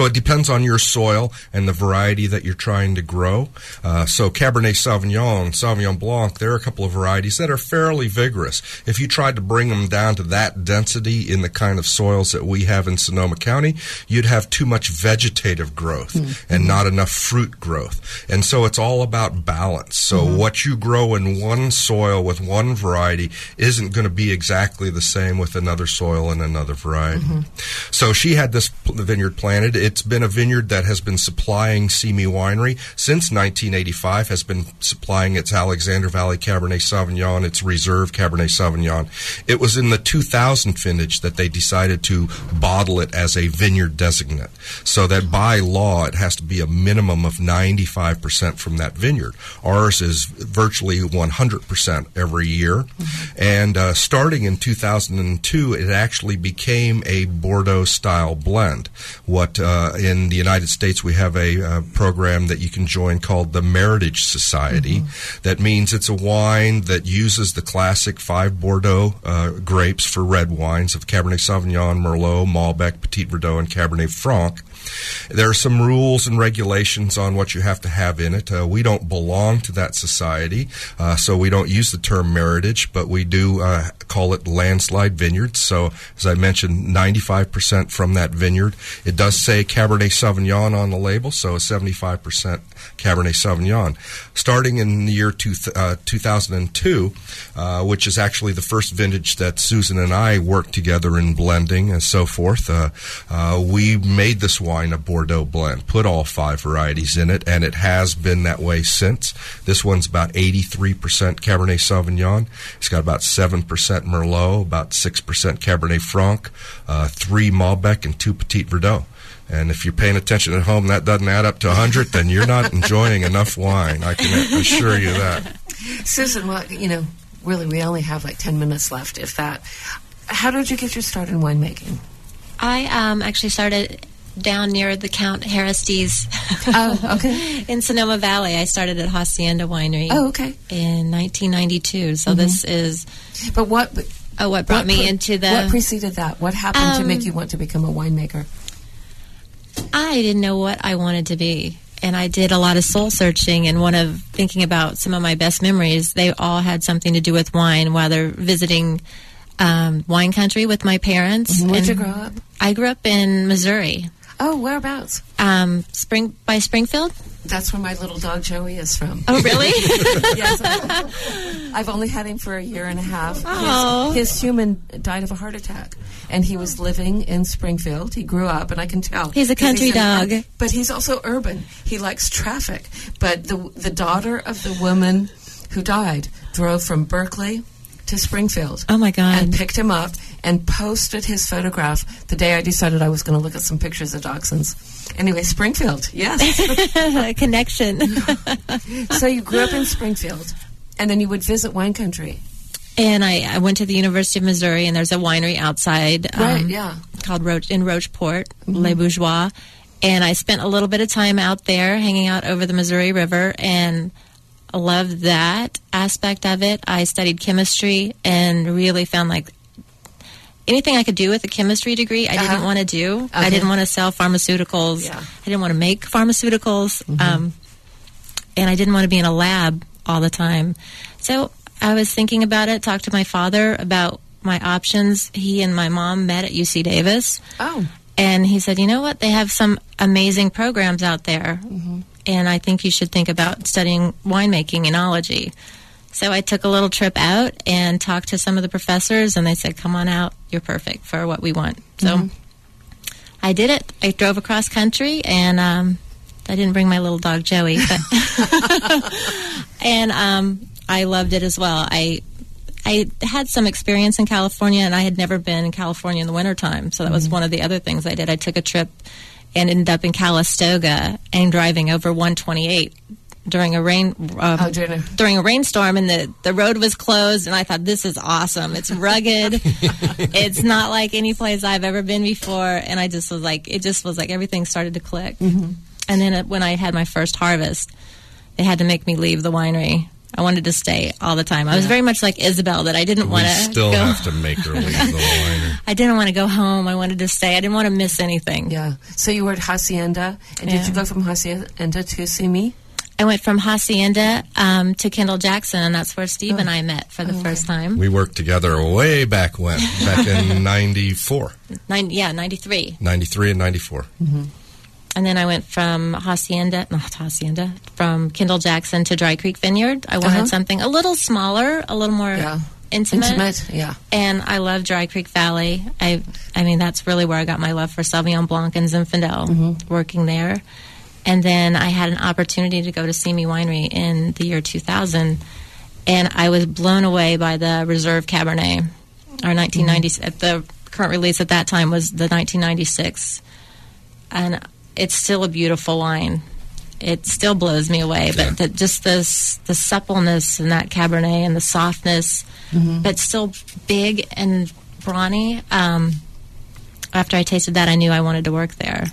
so it depends on your soil and the variety that you're trying to grow. Uh, so Cabernet Sauvignon, Sauvignon Blanc, there are a couple of varieties that are fairly vigorous. If you tried to bring them down to that density in the kind of soils that we have in Sonoma County, you'd have too much vegetative growth mm-hmm. and not enough fruit growth. And so it's all about balance. So mm-hmm. what you grow in one soil with one variety isn't going to be exactly the same with another soil and another variety. Mm-hmm. So she had this vineyard planted. It's been a vineyard that has been supplying Simi Winery since nineteen eighty-five, has been supplying its Alexander Valley Cabernet Sauvignon, its Reserve Cabernet Sauvignon. It was in the two thousand vintage that they decided to bottle it as a vineyard designate, so that by law it has to be a minimum of ninety-five percent from that vineyard. Ours is virtually one hundred percent every year. Mm-hmm. And uh, starting in two thousand two, it actually became a Bordeaux-style blend. What uh, in the United States we have a uh, program that you can join called the Meritage Society. Mm-hmm. That means it's a wine that uses the classic five Bordeaux uh, grapes for red wines of Cabernet Sauvignon, Merlot, Malbec, Petit Verdot, and Cabernet Franc. There are some rules and regulations on what you have to have in it. Uh, we don't belong to that society, uh, so we don't use the term meritage, but we do uh, call it landslide vineyards. So, as I mentioned, ninety-five percent from that vineyard. It does say Cabernet Sauvignon on the label, so seventy-five percent Cabernet Sauvignon. Starting in the year two, uh, two thousand two, uh, which is actually the first vintage that Susan and I worked together in blending and so forth, uh, uh, we made this wine a Bordeaux blend, put all five varieties in it, and it has been that way since. This one's about eighty-three percent Cabernet Sauvignon. It's got about seven percent Merlot, about six percent Cabernet Franc, uh, three Malbec, and two Petit Verdot. And if you're paying attention at home, that doesn't add up to one hundred, then you're not enjoying enough wine. I can assure you that. Susan, well, you know, really, we only have like ten minutes left, if that. How did you get your start in winemaking? I um, actually started down near the Count Harristies. Oh, okay. In Sonoma Valley. I started at Hacienda Winery. Oh, okay. In nineteen ninety-two. So mm-hmm. this is... But what... But oh, what brought what me pre- into the... What preceded that? What happened um, to make you want to become a winemaker? I didn't know what I wanted to be. And I did a lot of soul searching, and one of thinking about some of my best memories, they all had something to do with wine, whether visiting um, wine country with my parents. Mm-hmm. Where'd you grow up? I grew up in Missouri. Oh, whereabouts? Um, Spring by Springfield. That's where my little dog Joey is from. Oh, really? Yes. I've, I've only had him for a year and a half. Oh. His, his human died of a heart attack, and he was living in Springfield. He grew up, and I can tell. He's a country he's dog. An, but he's also urban. He likes traffic. But the the daughter of the woman who died drove from Berkeley to Springfield. Oh, my God. And picked him up and posted his photograph the day I decided I was going to look at some pictures of dachshunds. Anyway, Springfield, yes. A connection. So you grew up in Springfield, and then you would visit wine country. And I, I went to the University of Missouri, and there's a winery outside. Right, um, yeah. Called Roche, in Rocheport, Mm-hmm. Les Bourgeois. And I spent a little bit of time out there hanging out over the Missouri River, and I loved that aspect of it. I studied chemistry and really found like anything I could do with a chemistry degree, I uh-huh. didn't want to do. Okay. I didn't want to sell pharmaceuticals. Yeah. I didn't want to make pharmaceuticals. Mm-hmm. Um, and I didn't want to be in a lab all the time. So I was thinking about it, talked to my father about my options. He and my mom met at U C Davis. Oh. And he said, you know what? They have some amazing programs out there. Mm-hmm. And I think you should think about studying winemaking, enology. So I took a little trip out and talked to some of the professors, and they said, come on out. You're perfect for what we want. So mm-hmm. I did it. I drove across country, and um, I didn't bring my little dog, Joey. But and um, I loved it as well. I I had some experience in California, and I had never been in California in the wintertime. So that was mm-hmm. one of the other things I did. I took a trip and ended up in Calistoga and driving over one twenty-eight during a rain uh, oh, during, a- during a rainstorm, and the, the road was closed, and I thought, this is awesome. It's rugged. It's not like any place I've ever been before, and I just was like, it just was like everything started to click. Mm-hmm. And then it, when I had my first harvest, they had to make me leave the winery. I wanted to stay all the time. I was Yeah. very much like Isabel, that I didn't want We to still go. have to make her leave the winery. I didn't want to go home. I wanted to stay. I didn't want to miss anything. Yeah. So you were at Hacienda, and Yeah. did you go from Hacienda to Simi? I went from Hacienda um, to Kendall Jackson, and that's where Steve Oh. and I met for the Oh, first okay. time. We worked together way back when, back in ninety-four, Nine, yeah, ninety-three. ninety-three and ninety-four. And then I went from Hacienda, not Hacienda, from Kendall Jackson to Dry Creek Vineyard. I wanted Uh-huh. something a little smaller, a little more Yeah. intimate. Intimate, yeah. And I love Dry Creek Valley. I, I mean, that's really where I got my love for Sauvignon Blanc and Zinfandel, Mm-hmm. working there. And then I had an opportunity to go to Simi Winery in the year two thousand, and I was blown away by the Reserve Cabernet. Our nineteen ninety, Mm-hmm. at the current release at that time was the nineteen ninety-six, and it's still a beautiful wine. It still blows me away, but Yeah. the, just this the suppleness in that Cabernet and the softness, Mm-hmm. but still big and brawny. Um, after I tasted that, I knew I wanted to work there.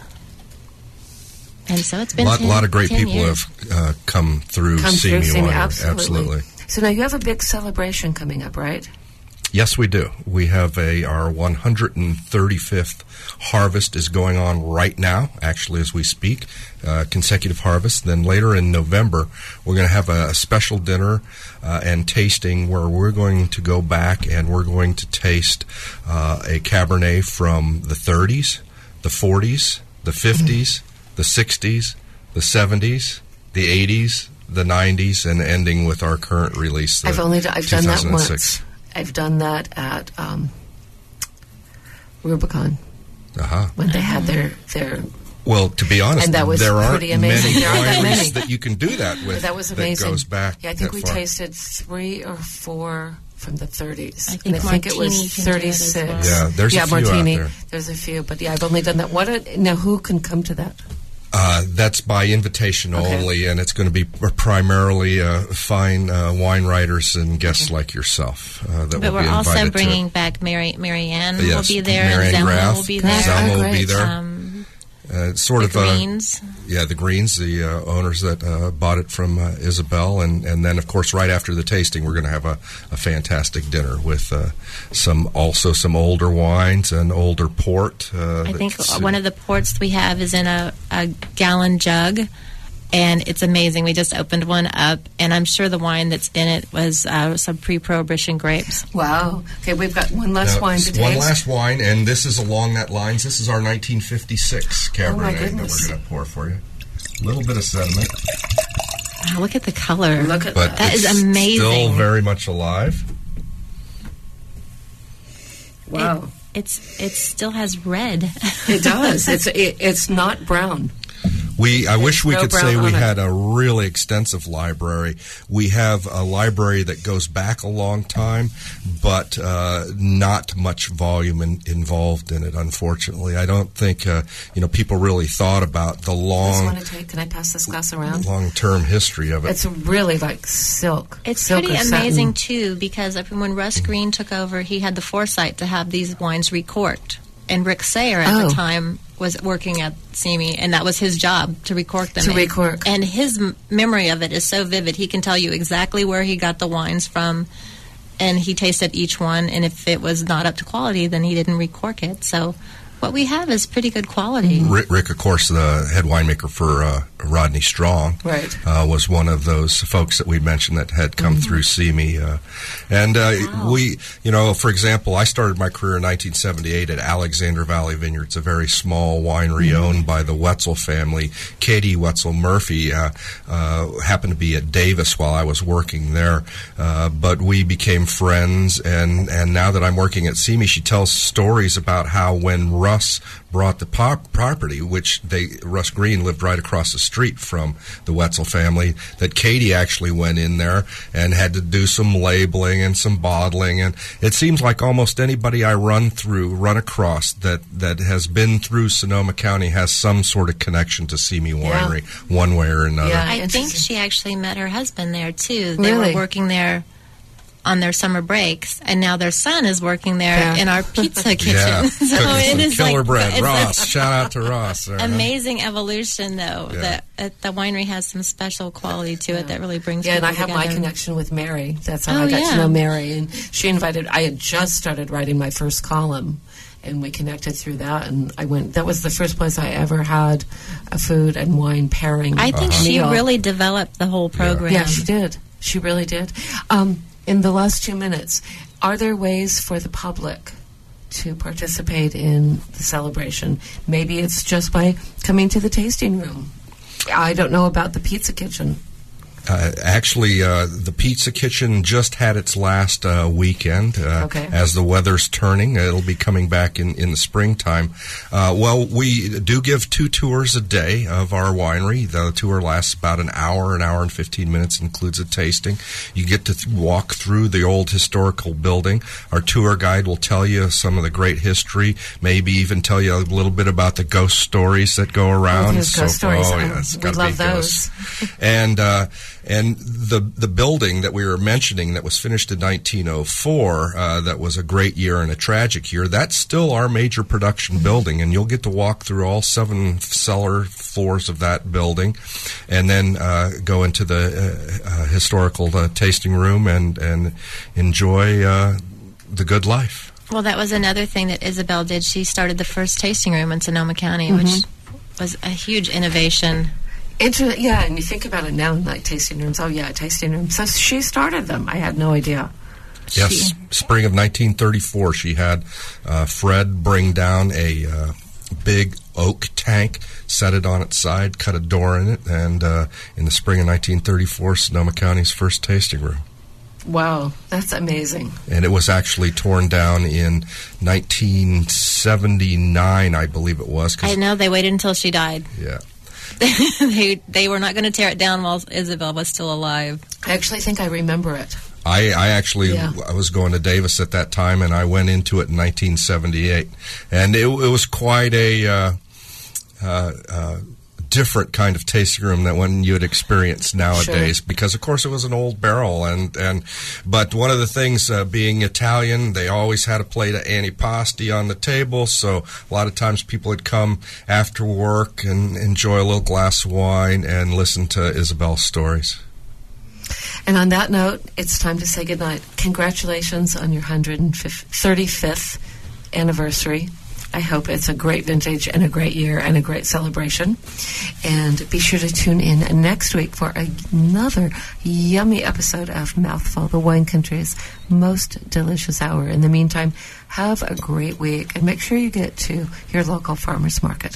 And so it's A been lot, ten, lot of great ten people years. have uh, come through Come Simi through Simi, Winery. absolutely. Absolutely. So now you have a big celebration coming up, right? Yes, we do. We have a our one hundred thirty-fifth harvest is going on right now, actually, as we speak, uh, consecutive harvest. Then later in November, we're going to have a, a special dinner uh, and tasting where we're going to go back and we're going to taste uh, a Cabernet from the thirties, the forties, the fifties, the sixties, the seventies, the eighties, the nineties, and ending with our current release. The I've only do- I've done that two thousand six. once. I've done that at um, Rubicon Uh-huh. when they had their their. Well, to be honest, And that was there aren't pretty amazing. many There aren't that wineries many. that you can do that with. That was amazing. That goes back. Yeah, I think that we far. tasted three or four from the thirties. I think and I think it Martini was can do it as thirty-six. well. Yeah, there's a yeah, few out Martini. there. There's a few, but yeah, I've only done that. What? A, now, who can come to that? Uh, that's by invitation Okay. only, and it's going to be pr- primarily uh, fine uh, wine writers and guests like yourself uh, that But will we're be invited also to bringing it. back Mary Mary Ann will Yes, be there, Marianne and Zelma Graff. will be Graff. there. Zelma Oh, will be great. there. Um, Uh, it's sort the of a, Greens. yeah, the Greens, the uh, owners that uh, bought it from uh, Isabel, and, and then of course right after the tasting, we're going to have a, a fantastic dinner with uh, some also some older wines and older port. Uh, I think that's- one of the ports we have is in a, a gallon jug, and it's amazing. We just opened one up, and I'm sure the wine that's in it was uh, some pre-Prohibition grapes. Wow. Okay, we've got one last Now, wine to taste. one last wine, and this is along that lines. This is our nineteen fifty-six Cabernet Oh, my that goodness. we're going to pour for you. A little bit of sediment, Wow, look at the color. Look at but that. That it's is amazing. still very much alive. Wow. It, it's it still has red. It does. It's it, it's not brown. We, I wish we no could brown say we on it. had a really extensive library. We have a library that goes back a long time, but uh, not much volume in, involved in it. Unfortunately, I don't think uh, you know people really thought about the I just long, want to take. Can I pass this glass around? long-term history of it. It's really like silk. It's silk pretty or satin. amazing too, because when Russ Green took over, he had the foresight to have these wines recorked, and Rick Sayer at Oh. the time was working at Simi, and that was his job to recork them. To And- recork. and his m- memory of it is so vivid. He can tell you exactly where he got the wines from, and he tasted each one. And if it was not up to quality, then he didn't recork it. So what we have is pretty good quality. Rick, Rick, of course, the head winemaker for uh, Rodney Strong, Right. uh, was one of those folks that we mentioned that had come Mm-hmm. through Simi. Uh, and uh, Wow. we, you know, for example, I started my career in nineteen seventy-eight at Alexander Valley Vineyards, a very small winery Mm-hmm. owned by the Wetzel family. Katie Wetzel Murphy uh, uh, happened to be at Davis while I was working there, uh, but we became friends. And, and now that I'm working at Simi, she tells stories about how when Russ brought the pop- property, which they Russ Green lived right across the street from the Wetzel family, that Katie actually went in there and had to do some labeling and some bottling. And it seems like almost anybody I run through, run across that, that has been through Sonoma County has some sort of connection to Simi Winery, one way or another. Yeah. I think Interesting. she actually met her husband there too. They Really? were working there on their summer breaks, and now their son is working there Yeah. in our pizza kitchen. Yeah, So cooking it some is killer like bread. it's Ross, a- shout out to Ross. There, huh? Amazing evolution, though. Yeah. The, uh, the winery has some special quality to it that really brings Yeah, and people I have my together. connection with Mary. That's how Oh, I got yeah. to know Mary. And she invited, I had just started writing my first column, and we connected through that. And I went, that was the first place I ever had a food and wine pairing. I think Uh-huh. she meal. really developed the whole program. Yeah, she did. She really did. Um, in the last two minutes, are there ways for the public to participate in the celebration? Maybe it's just by coming to the tasting room. I don't know about the pizza kitchen. Uh, actually, uh, the Pizza Kitchen just had its last uh, weekend. Uh, Okay. As the weather's turning, it'll be coming back in, in the springtime. Uh, well, we do give two tours a day of our winery. The tour lasts about an hour, an hour and fifteen minutes, includes a tasting. You get to th- walk through the old historical building. Our tour guide will tell you some of the great history, maybe even tell you a little bit about the ghost stories that go around. those ghost stories. Oh, Oh, yeah, it's we gotta love be those. ghosts. and uh, and the the building that we were mentioning that was finished in nineteen oh four, uh, that was a great year and a tragic year, that's still our major production building, and you'll get to walk through all seven cellar floors of that building, and then uh, go into the uh, uh, historical uh, tasting room and, and enjoy uh, the good life. Well, that was another thing that Isabel did. She started the first tasting room in Sonoma County, Mm-hmm. which was a huge innovation. Inter- yeah, and you think about it now, like tasting rooms. Oh, yeah, tasting rooms. So she started them. I had no idea. Yes, She- spring of nineteen thirty-four, she had uh, Fred bring down a uh, big oak tank, set it on its side, cut a door in it, and uh, in the spring of nineteen thirty-four, Sonoma County's first tasting room. Wow, that's amazing. And it was actually torn down in nineteen seventy-nine, I believe it was. 'cause- I know they waited until she died. Yeah. they they were not going to tear it down while Isabel was still alive. I actually think I remember it. I, I actually Yeah. I was going to Davis at that time, and I went into it in nineteen seventy-eight, and it, it was quite a uh, uh, uh, different kind of tasting room than one you'd experience nowadays. Sure. Because of course it was an old barrel, and and but one of the things uh, being Italian, they always had a plate of antipasti on the table, so a lot of times people would come after work and enjoy a little glass of wine and listen to Isabel's stories. And on that note, it's time to say goodnight. Congratulations on your one hundred thirty-fifth anniversary. I hope it's a great vintage and a great year and a great celebration. And be sure to tune in next week for another yummy episode of Mouthful, the wine country's most delicious hour. In the meantime, have a great week and make sure you get to your local farmer's market.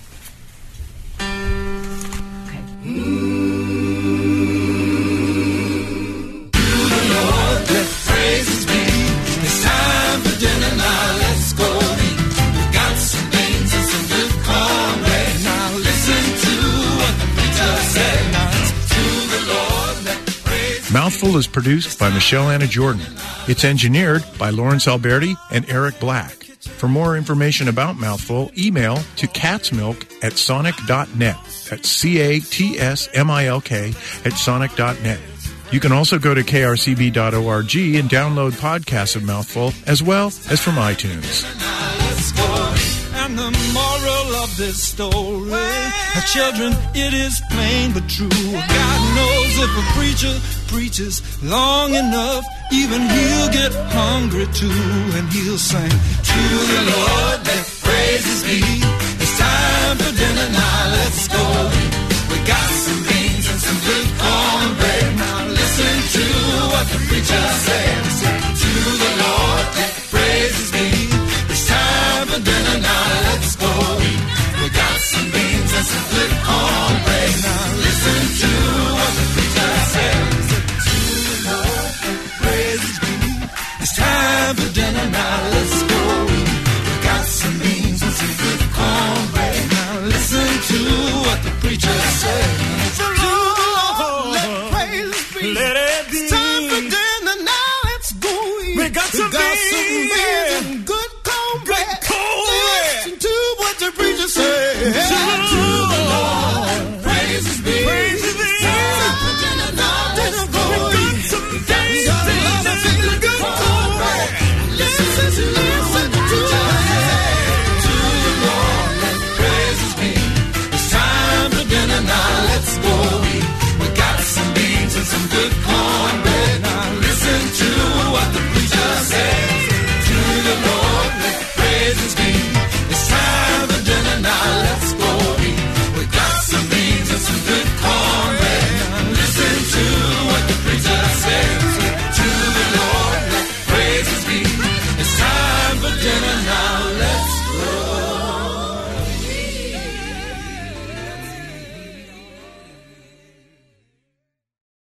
Mouthful is produced by Michelle Anna Jordan. It's engineered by Lawrence Alberti and Eric Black. For more information about Mouthful, email to catsmilk at sonic dot net. That's C A T S M I L K at sonic dot net. You can also go to K R C B dot org and download podcasts of Mouthful, as well as from iTunes. And the moral of this story, children, it is plain but true. God knows if a preacher preaches long enough, even he'll get hungry too, and he'll sing to the Lord, let praises be. It's time for dinner now, let's go. We got some beans and some good cornbread. Now listen to what the preacher says. To the Lord, let praises be. It's time for dinner now, let's go. We got some beans and some good cornbread. Now listen to what the preacher says. To the Lord, let praises be. It's time for dinner now, let's go. We got some beans and some good cornbread. Now listen to what the preacher says. To the Lord, let praises be. Let